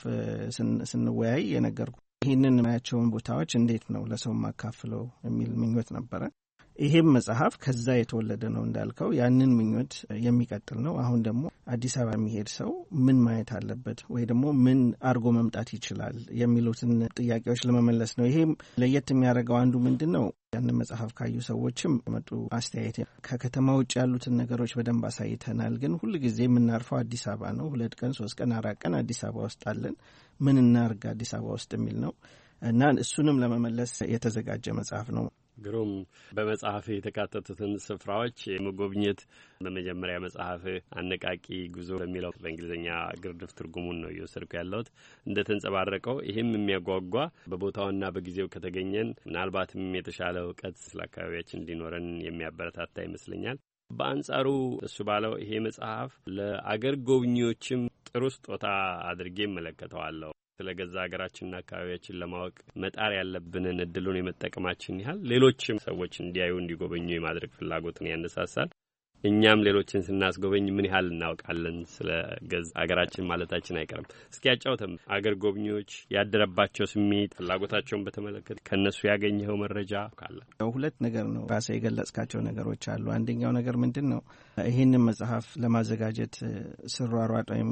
[SPEAKER 19] ስንወያይ የነገርኩ ይህንን ማያቸውን ቦታዎች እንዴት ነው ለሰው ማካፍለው የሚል ምኞት ነበረ። ይሄም መጽሐፍ ከዛ የተወለደ ነው እንዳልከው፣ ያንን ምኞት የሚቀጥል ነው። አሁን ደግሞ አዲስ አበባ የሚሄድ ሰው ምን ማየት አለበት ወይ ደግሞ ምን አርጎ መምጣት ይችላል የሚሉትን ጥያቄዎች ለመመለስ ነው። ይሄም ለየት የሚያደርገው አንዱ ምንድን ነው፣ ያንን መጽሐፍ ካዩ ሰዎችም የመጡ አስተያየት ከከተማ ውጭ ያሉትን ነገሮች በደንብ አሳይተናል፣ ግን ሁል ጊዜ የምናርፈው አዲስ አበባ ነው። ሁለት ቀን ሶስት ቀን አራት ቀን አዲስ አበባ ውስጥ አለን፣ ምን እናርግ አዲስ አበባ ውስጥ የሚል ነው እና እሱንም ለመመለስ የተዘጋጀ መጽሐፍ ነው።
[SPEAKER 13] ግሩም በመጽሐፍ የተካተቱትን ስፍራዎች መጎብኘት በመጀመሪያ መጽሐፍ አነቃቂ ጉዞ በሚለው በእንግሊዝኛ ግርድፍ ትርጉሙን ነው እየወሰድኩ ያለሁት እንደ ተንጸባረቀው ይህም የሚያጓጓ በቦታውና በጊዜው ከተገኘን ምናልባትም የተሻለ እውቀት ስለ አካባቢያችን እንዲኖረን የሚያበረታታ ይመስለኛል። በአንጻሩ እሱ ባለው ይሄ መጽሐፍ ለአገር ጎብኚዎችም ጥሩ ስጦታ አድርጌ እመለከተዋለሁ። ስለ ገዛ ሀገራችንና አካባቢያችን ለማወቅ መጣር ያለብንን እድሉን የመጠቀማችን ያህል ሌሎችም ሰዎች እንዲያዩ እንዲጎበኙ የማድረግ ፍላጎትን ያነሳሳል። እኛም ሌሎችን ስናስጎበኝ ምን ያህል እናውቃለን ስለ ገዛ ሀገራችን ማለታችን አይቀርም። እስኪ ያጫውተም አገር ጎብኚዎች ያደረባቸው ስሜት ፍላጎታቸውን በተመለከተ ከነሱ ያገኘው መረጃ ካለ።
[SPEAKER 19] ሁለት ነገር ነው ራሴ የገለጽካቸው ነገሮች አሉ። አንደኛው ነገር ምንድን ነው ይህንን መጽሐፍ ለማዘጋጀት ስሯሯጥ ወይም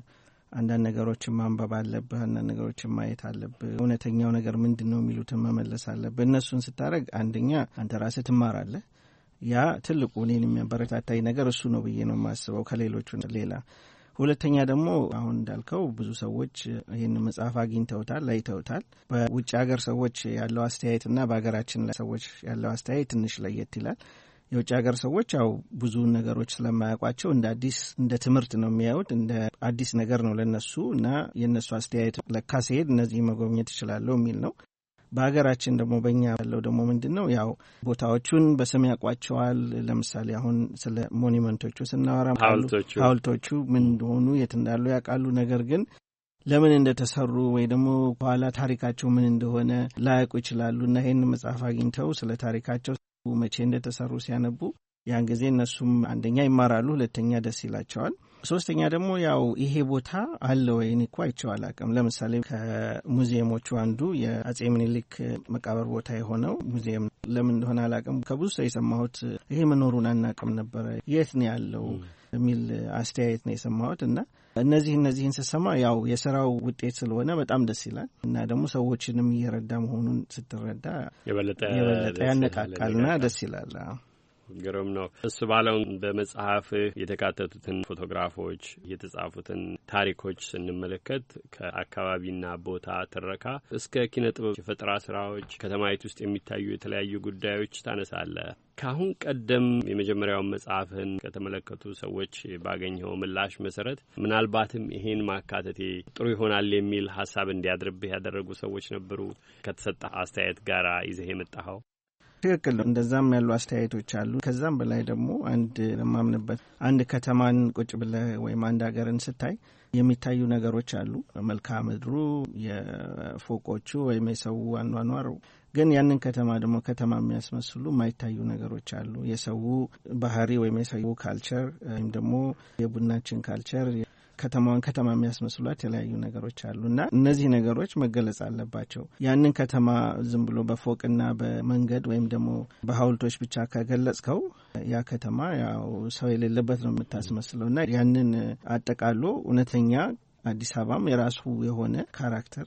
[SPEAKER 19] አንዳንድ ነገሮችን ማንበብ አለብህ፣ አንዳንድ ነገሮችን ማየት አለብህ፣ እውነተኛው ነገር ምንድን ነው የሚሉትን መመለስ አለብህ። እነሱን ስታደርግ አንደኛ አንተ ራስህ ትማራለህ። ያ ትልቁ እኔን የሚያበረታታኝ ነገር እሱ ነው ብዬ ነው የማስበው ከሌሎቹ ሌላ። ሁለተኛ ደግሞ አሁን እንዳልከው ብዙ ሰዎች ይህን መጽሐፍ አግኝተውታል፣ አይተውታል። በውጭ ሀገር ሰዎች ያለው አስተያየትና በሀገራችን ሰዎች ያለው አስተያየት ትንሽ ለየት ይላል። የውጭ ሀገር ሰዎች ያው ብዙ ነገሮች ስለማያውቋቸው እንደ አዲስ እንደ ትምህርት ነው የሚያዩት፣ እንደ አዲስ ነገር ነው ለነሱ እና የነሱ አስተያየት ለካ ሲሄድ እነዚህ መጎብኘት ይችላለሁ የሚል ነው። በሀገራችን ደግሞ በእኛ ያለው ደግሞ ምንድን ነው ያው ቦታዎቹን በስም ያውቋቸዋል። ለምሳሌ አሁን ስለ ሞኒመንቶቹ ስናወራ ሐውልቶቹ ምን እንደሆኑ የት እንዳሉ ያውቃሉ። ነገር ግን ለምን እንደተሰሩ ወይ ደግሞ በኋላ ታሪካቸው ምን እንደሆነ ላያውቁ ይችላሉ እና ይህን መጽሐፍ አግኝተው ስለ ታሪካቸው መቼ እንደተሰሩ ሲያነቡ ያን ጊዜ እነሱም አንደኛ ይማራሉ፣ ሁለተኛ ደስ ይላቸዋል። ሶስተኛ ደግሞ ያው ይሄ ቦታ አለ ወይ እኔ እኮ አይቼው አላውቅም። ለምሳሌ ከሙዚየሞቹ አንዱ የአጼ ምኒልክ መቃብር ቦታ የሆነው ሙዚየም ለምን እንደሆነ አላውቅም። ከብዙ ሰው የሰማሁት ይሄ መኖሩን አናውቅም ነበረ፣ የት ነው ያለው የሚል አስተያየት ነው የሰማሁት እና እነዚህ እነዚህን ስሰማ ያው የስራው ውጤት ስለሆነ በጣም ደስ ይላል እና ደግሞ ሰዎችንም እየረዳ መሆኑን ስትረዳ የበለጠ ያነቃቃልና ደስ ይላል።
[SPEAKER 13] ግሩም ነው። እሱ ባለው በመጽሐፍ የተካተቱትን ፎቶግራፎች የተጻፉትን ታሪኮች ስንመለከት ከአካባቢና ቦታ ትረካ እስከ ኪነ ጥበብ የፈጠራ ስራዎች ከተማይቱ ውስጥ የሚታዩ የተለያዩ ጉዳዮች ታነሳለ። ከአሁን ቀደም የመጀመሪያውን መጽሐፍን ከተመለከቱ ሰዎች ባገኘው ምላሽ መሰረት ምናልባትም ይሄን ማካተቴ ጥሩ ይሆናል የሚል ሀሳብ እንዲያድርብህ ያደረጉ ሰዎች ነበሩ? ከተሰጠ አስተያየት ጋር ይዘህ የመጣኸው?
[SPEAKER 19] ትክክል ነው። እንደዛም ያሉ አስተያየቶች አሉ። ከዛም በላይ ደግሞ አንድ ለማምንበት አንድ ከተማን ቁጭ ብለህ ወይም አንድ ሀገርን ስታይ የሚታዩ ነገሮች አሉ። መልክዓ ምድሩ፣ የፎቆቹ ወይም የሰው አኗኗር። ግን ያንን ከተማ ደግሞ ከተማ የሚያስመስሉ የማይታዩ ነገሮች አሉ። የሰው ባህሪ ወይም የሰው ካልቸር ወይም ደግሞ የቡናችን ካልቸር ከተማውን ከተማ የሚያስመስሏት የተለያዩ ነገሮች አሉና እነዚህ ነገሮች መገለጽ አለባቸው። ያንን ከተማ ዝም ብሎ በፎቅና በመንገድ ወይም ደግሞ በሐውልቶች ብቻ ከገለጽከው ያ ከተማ ያው ሰው የሌለበት ነው የምታስመስለውና ያንን አጠቃሎ እውነተኛ አዲስ አበባም የራሱ የሆነ ካራክተር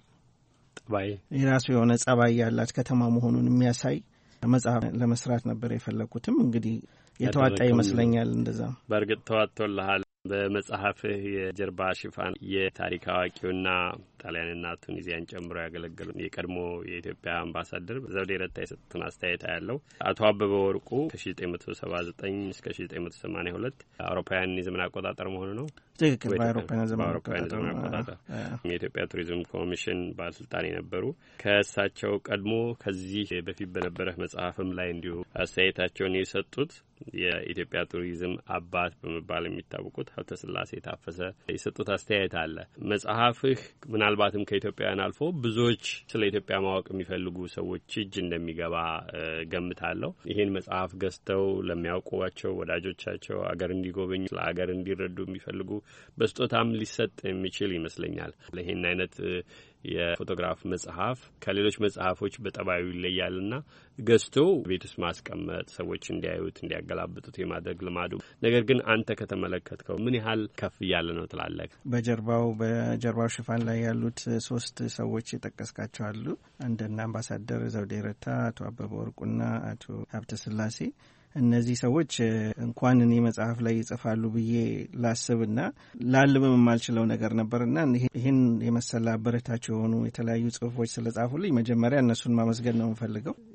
[SPEAKER 13] ጸባይ
[SPEAKER 19] የራሱ የሆነ ጸባይ ያላት ከተማ መሆኑን የሚያሳይ መጽሐፍ ለመስራት ነበር የፈለኩትም። እንግዲህ የተዋጣ ይመስለኛል። እንደዛ
[SPEAKER 13] በእርግጥ ተዋጥቶልሃል። በመጽሐፍህ የጀርባ ሽፋን የታሪክ አዋቂውና ጣሊያንና ቱኒዚያን ጨምሮ ያገለገሉ የቀድሞ የኢትዮጵያ አምባሳደር ዘውዴ ረታ የሰጡትን አስተያየት ያለው አቶ አበበ ወርቁ ከ1979 እስከ ዘጠኝ መቶ ሰማኒያ ሁለት አውሮፓውያን የዘመን አቆጣጠር መሆኑ ነው።
[SPEAKER 19] ትክክል። በአውሮፓውያን ዘመን
[SPEAKER 13] አቆጣጠር የኢትዮጵያ ቱሪዝም ኮሚሽን ባለስልጣን የነበሩ ከእሳቸው ቀድሞ ከዚህ በፊት በነበረ መጽሐፍም ላይ እንዲሁ አስተያየታቸውን የሰጡት የኢትዮጵያ ቱሪዝም አባት በመባል የሚታወቁት ሀብተ ስላሴ ታፈሰ የሰጡት አስተያየት አለ። መጽሐፍህ ምናልባትም ከኢትዮጵያውያን አልፎ ብዙዎች ስለ ኢትዮጵያ ማወቅ የሚፈልጉ ሰዎች እጅ እንደሚገባ ገምታለሁ። ይህን መጽሐፍ ገዝተው ለሚያውቋቸው ወዳጆቻቸው አገር እንዲጎበኙ ስለ አገር እንዲረዱ የሚፈልጉ በስጦታም ሊሰጥ የሚችል ይመስለኛል። ለይህን አይነት የፎቶግራፍ መጽሐፍ ከሌሎች መጽሐፎች በጠባዩ ይለያልና ገዝቶ ቤት ውስጥ ማስቀመጥ ሰዎች እንዲያዩት እንዲያገላብጡት የማድረግ ልማዱ ነገር ግን አንተ ከተመለከትከው ምን ያህል ከፍ እያለ ነው ትላለህ?
[SPEAKER 19] በጀርባው በጀርባው ሽፋን ላይ ያሉት ሶስት ሰዎች የጠቀስካቸው አሉ። እንደና አምባሳደር ዘውዴ ረታ፣ አቶ አበበ ወርቁና አቶ ሀብተ ስላሴ። እነዚህ ሰዎች እንኳን እኔ መጽሐፍ ላይ ይጽፋሉ ብዬ ላስብና ላልብም የማልችለው ነገር ነበርና ይህን የመሰለ አበረታች የሆኑ የተለያዩ ጽሁፎች ስለጻፉልኝ መጀመሪያ እነሱን ማመስገን ነው የምፈልገው።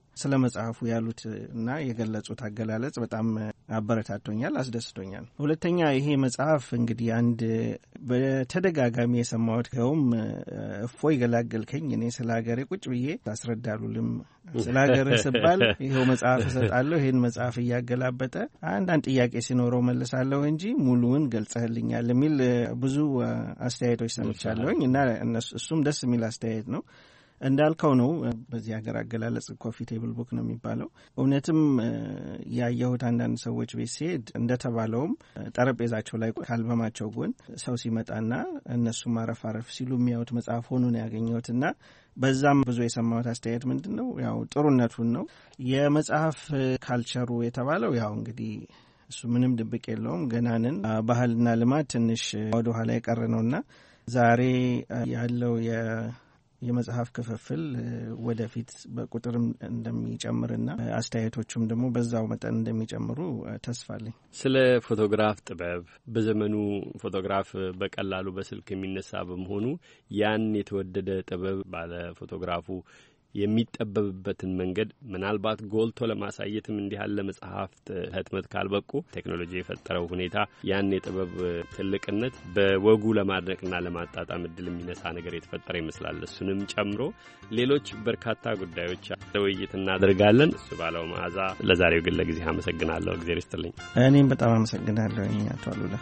[SPEAKER 19] ስለ መጽሐፉ ያሉት እና የገለጹት አገላለጽ በጣም አበረታቶኛል፣ አስደስቶኛል። ሁለተኛ ይሄ መጽሐፍ እንግዲህ አንድ በተደጋጋሚ የሰማሁት ከውም እፎይ ገላገልከኝ እኔ ስለ ሀገሬ ቁጭ ብዬ ታስረዳሉልም ስለ ሀገሬ ስባል ይሄው መጽሐፍ እሰጣለሁ ይሄን መጽሐፍ እያገላበጠ አንዳንድ ጥያቄ ሲኖረው መልሳለሁ እንጂ ሙሉውን ገልጸህልኛል የሚል ብዙ አስተያየቶች ሰምቻለሁኝ እና እሱም ደስ የሚል አስተያየት ነው። እንዳልከው ነው በዚህ ሀገር አገላለጽ ኮፊ ቴብል ቡክ ነው የሚባለው። እውነትም ያየሁት አንዳንድ ሰዎች ቤት ሲሄድ እንደተባለውም ጠረጴዛቸው ላይ ካልበማቸው ጎን ሰው ሲመጣና እነሱ ማረፍ አረፍ ሲሉ የሚያዩት መጽሐፍ ሆኖ ነው ያገኘሁትና በዛም ብዙ የሰማሁት አስተያየት ምንድን ነው ያው ጥሩነቱን ነው። የመጽሐፍ ካልቸሩ የተባለው ያው እንግዲህ እሱ ምንም ድብቅ የለውም። ገናንን ባህልና ልማድ ትንሽ ወደ ኋላ የቀረ ነውና ዛሬ ያለው የ የመጽሐፍ ክፍፍል ወደፊት በቁጥርም እንደሚጨምርና አስተያየቶቹም ደግሞ በዛው መጠን እንደሚጨምሩ ተስፋለኝ።
[SPEAKER 13] ስለ ፎቶግራፍ ጥበብ በዘመኑ ፎቶግራፍ በቀላሉ በስልክ የሚነሳ በመሆኑ ያን የተወደደ ጥበብ ባለ ፎቶግራፉ የሚጠበብበትን መንገድ ምናልባት ጎልቶ ለማሳየትም እንዲህ ያለ መጽሐፍት ህትመት ካልበቁ ቴክኖሎጂ የፈጠረው ሁኔታ ያን የጥበብ ትልቅነት በወጉ ለማድረቅና ለማጣጣም እድል የሚነሳ ነገር የተፈጠረ ይመስላል። እሱንም ጨምሮ ሌሎች በርካታ ጉዳዮች ለውይይት እናደርጋለን። እሱ ባለው መዓዛ ለዛሬው ግን ለጊዜ አመሰግናለሁ። እግዚአብሔር ይስጥልኝ።
[SPEAKER 19] እኔም በጣም አመሰግናለሁ አቶ አሉላ።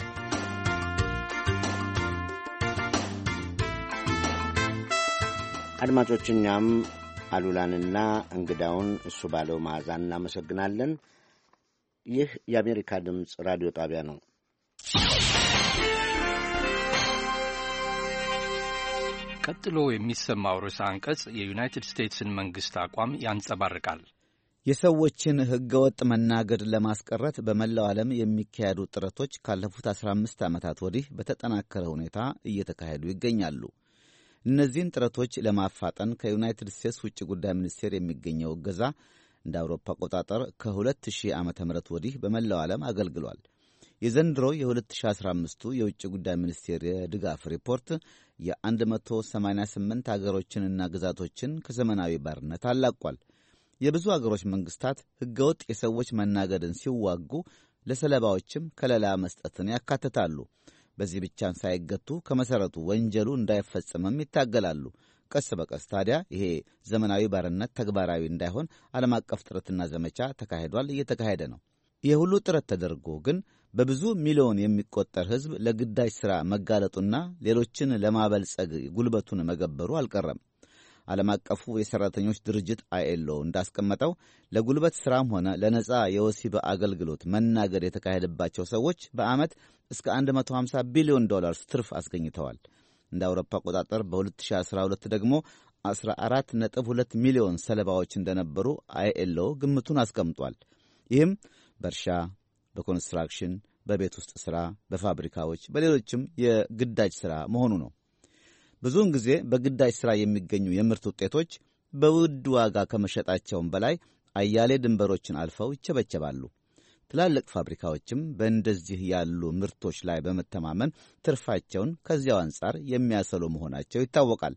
[SPEAKER 2] አድማጮች እኛም አሉላንና እንግዳውን እሱ ባለው መዓዛ እናመሰግናለን። ይህ የአሜሪካ ድምፅ ራዲዮ ጣቢያ ነው።
[SPEAKER 20] ቀጥሎ የሚሰማው ርዕሰ አንቀጽ የዩናይትድ ስቴትስን መንግሥት አቋም ያንጸባርቃል።
[SPEAKER 15] የሰዎችን ሕገወጥ መናገድ ለማስቀረት በመላው ዓለም የሚካሄዱ ጥረቶች ካለፉት አስራ አምስት ዓመታት ወዲህ በተጠናከረ ሁኔታ እየተካሄዱ ይገኛሉ። እነዚህን ጥረቶች ለማፋጠን ከዩናይትድ ስቴትስ ውጭ ጉዳይ ሚኒስቴር የሚገኘው እገዛ እንደ አውሮፓ አቆጣጠር ከሁለት ሺህ ዓመተ ምህረት ወዲህ በመላው ዓለም አገልግሏል። የዘንድሮ የ2015ቱ የውጭ ጉዳይ ሚኒስቴር የድጋፍ ሪፖርት የ188 አገሮችንና ግዛቶችን ከዘመናዊ ባርነት አላቋል። የብዙ አገሮች መንግስታት ሕገወጥ የሰዎች መናገድን ሲዋጉ ለሰለባዎችም ከለላ መስጠትን ያካትታሉ። በዚህ ብቻን ሳይገቱ ከመሠረቱ ወንጀሉ እንዳይፈጸምም ይታገላሉ። ቀስ በቀስ ታዲያ ይሄ ዘመናዊ ባርነት ተግባራዊ እንዳይሆን ዓለም አቀፍ ጥረትና ዘመቻ ተካሂዷል፣ እየተካሄደ ነው። ይህ ሁሉ ጥረት ተደርጎ ግን በብዙ ሚሊዮን የሚቆጠር ሕዝብ ለግዳጅ ሥራ መጋለጡና ሌሎችን ለማበልጸግ ጉልበቱን መገበሩ አልቀረም። ዓለም አቀፉ የሠራተኞች ድርጅት አይኤልኦ እንዳስቀመጠው ለጉልበት ሥራም ሆነ ለነጻ የወሲብ አገልግሎት መናገድ የተካሄደባቸው ሰዎች በዓመት እስከ አንድ መቶ ሃምሳ ቢሊዮን ዶላርስ ትርፍ አስገኝተዋል። እንደ አውሮፓ አቆጣጠር በ2012 ደግሞ አስራ አራት ነጥብ ሁለት ሚሊዮን ሰለባዎች እንደነበሩ አይኤልኦ ግምቱን አስቀምጧል። ይህም በእርሻ፣ በኮንስትራክሽን፣ በቤት ውስጥ ሥራ፣ በፋብሪካዎች፣ በሌሎችም የግዳጅ ሥራ መሆኑ ነው። ብዙውን ጊዜ በግዳጅ ሥራ የሚገኙ የምርት ውጤቶች በውድ ዋጋ ከመሸጣቸውም በላይ አያሌ ድንበሮችን አልፈው ይቸበቸባሉ። ትላልቅ ፋብሪካዎችም በእንደዚህ ያሉ ምርቶች ላይ በመተማመን ትርፋቸውን ከዚያው አንጻር የሚያሰሉ መሆናቸው ይታወቃል።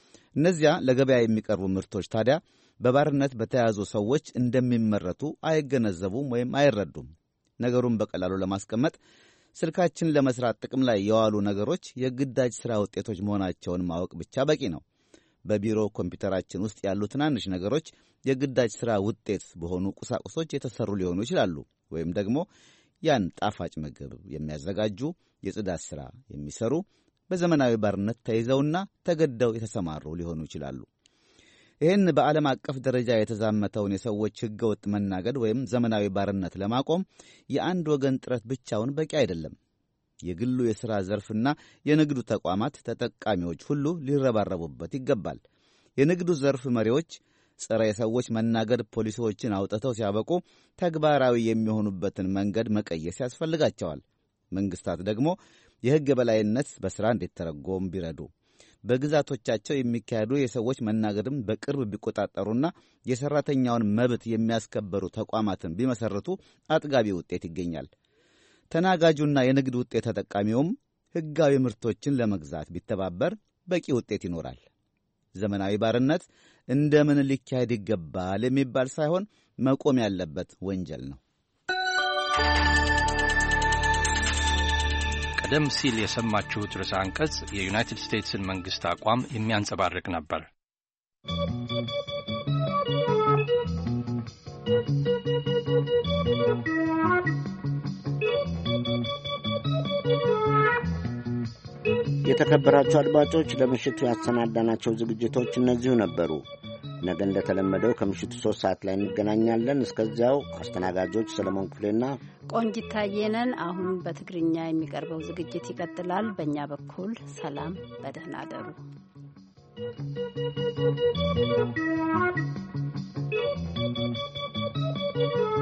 [SPEAKER 15] እነዚያ ለገበያ የሚቀርቡ ምርቶች ታዲያ በባርነት በተያዙ ሰዎች እንደሚመረቱ አይገነዘቡም ወይም አይረዱም። ነገሩን በቀላሉ ለማስቀመጥ ስልካችን ለመስራት ጥቅም ላይ የዋሉ ነገሮች የግዳጅ ሥራ ውጤቶች መሆናቸውን ማወቅ ብቻ በቂ ነው። በቢሮ ኮምፒውተራችን ውስጥ ያሉ ትናንሽ ነገሮች የግዳጅ ሥራ ውጤት በሆኑ ቁሳቁሶች የተሰሩ ሊሆኑ ይችላሉ። ወይም ደግሞ ያን ጣፋጭ ምግብ የሚያዘጋጁ፣ የጽዳት ሥራ የሚሰሩ በዘመናዊ ባርነት ተይዘውና ተገደው የተሰማሩ ሊሆኑ ይችላሉ። ይህን በዓለም አቀፍ ደረጃ የተዛመተውን የሰዎች ሕገወጥ መናገድ ወይም ዘመናዊ ባርነት ለማቆም የአንድ ወገን ጥረት ብቻውን በቂ አይደለም። የግሉ የሥራ ዘርፍና የንግዱ ተቋማት ተጠቃሚዎች ሁሉ ሊረባረቡበት ይገባል። የንግዱ ዘርፍ መሪዎች ጸረ የሰዎች መናገድ ፖሊሲዎችን አውጥተው ሲያበቁ ተግባራዊ የሚሆኑበትን መንገድ መቀየስ ያስፈልጋቸዋል። መንግሥታት ደግሞ የሕግ የበላይነት በሥራ እንዲተረጎም ቢረዱ፣ በግዛቶቻቸው የሚካሄዱ የሰዎች መናገድም በቅርብ ቢቆጣጠሩና የሠራተኛውን መብት የሚያስከበሩ ተቋማትን ቢመሠርቱ አጥጋቢ ውጤት ይገኛል። ተናጋጁና የንግድ ውጤት ተጠቃሚውም ሕጋዊ ምርቶችን ለመግዛት ቢተባበር በቂ ውጤት ይኖራል። ዘመናዊ ባርነት እንደምን ሊካሄድ ይገባል የሚባል ሳይሆን መቆም ያለበት ወንጀል ነው።
[SPEAKER 20] ቀደም ሲል የሰማችሁት ርዕሰ አንቀጽ የዩናይትድ ስቴትስን መንግሥት አቋም የሚያንጸባርቅ ነበር።
[SPEAKER 2] የተከበራችሁ አድማጮች ለምሽቱ ያሰናዳናቸው ዝግጅቶች እነዚሁ ነበሩ። ነገ እንደተለመደው ከምሽቱ ሶስት ሰዓት ላይ እንገናኛለን። እስከዚያው አስተናጋጆች ሰለሞን ክፍሌና
[SPEAKER 4] ቆንጂት ታየ ነን። አሁን በትግርኛ የሚቀርበው ዝግጅት ይቀጥላል። በእኛ በኩል ሰላም፣ በደህና አደሩ። Thank you.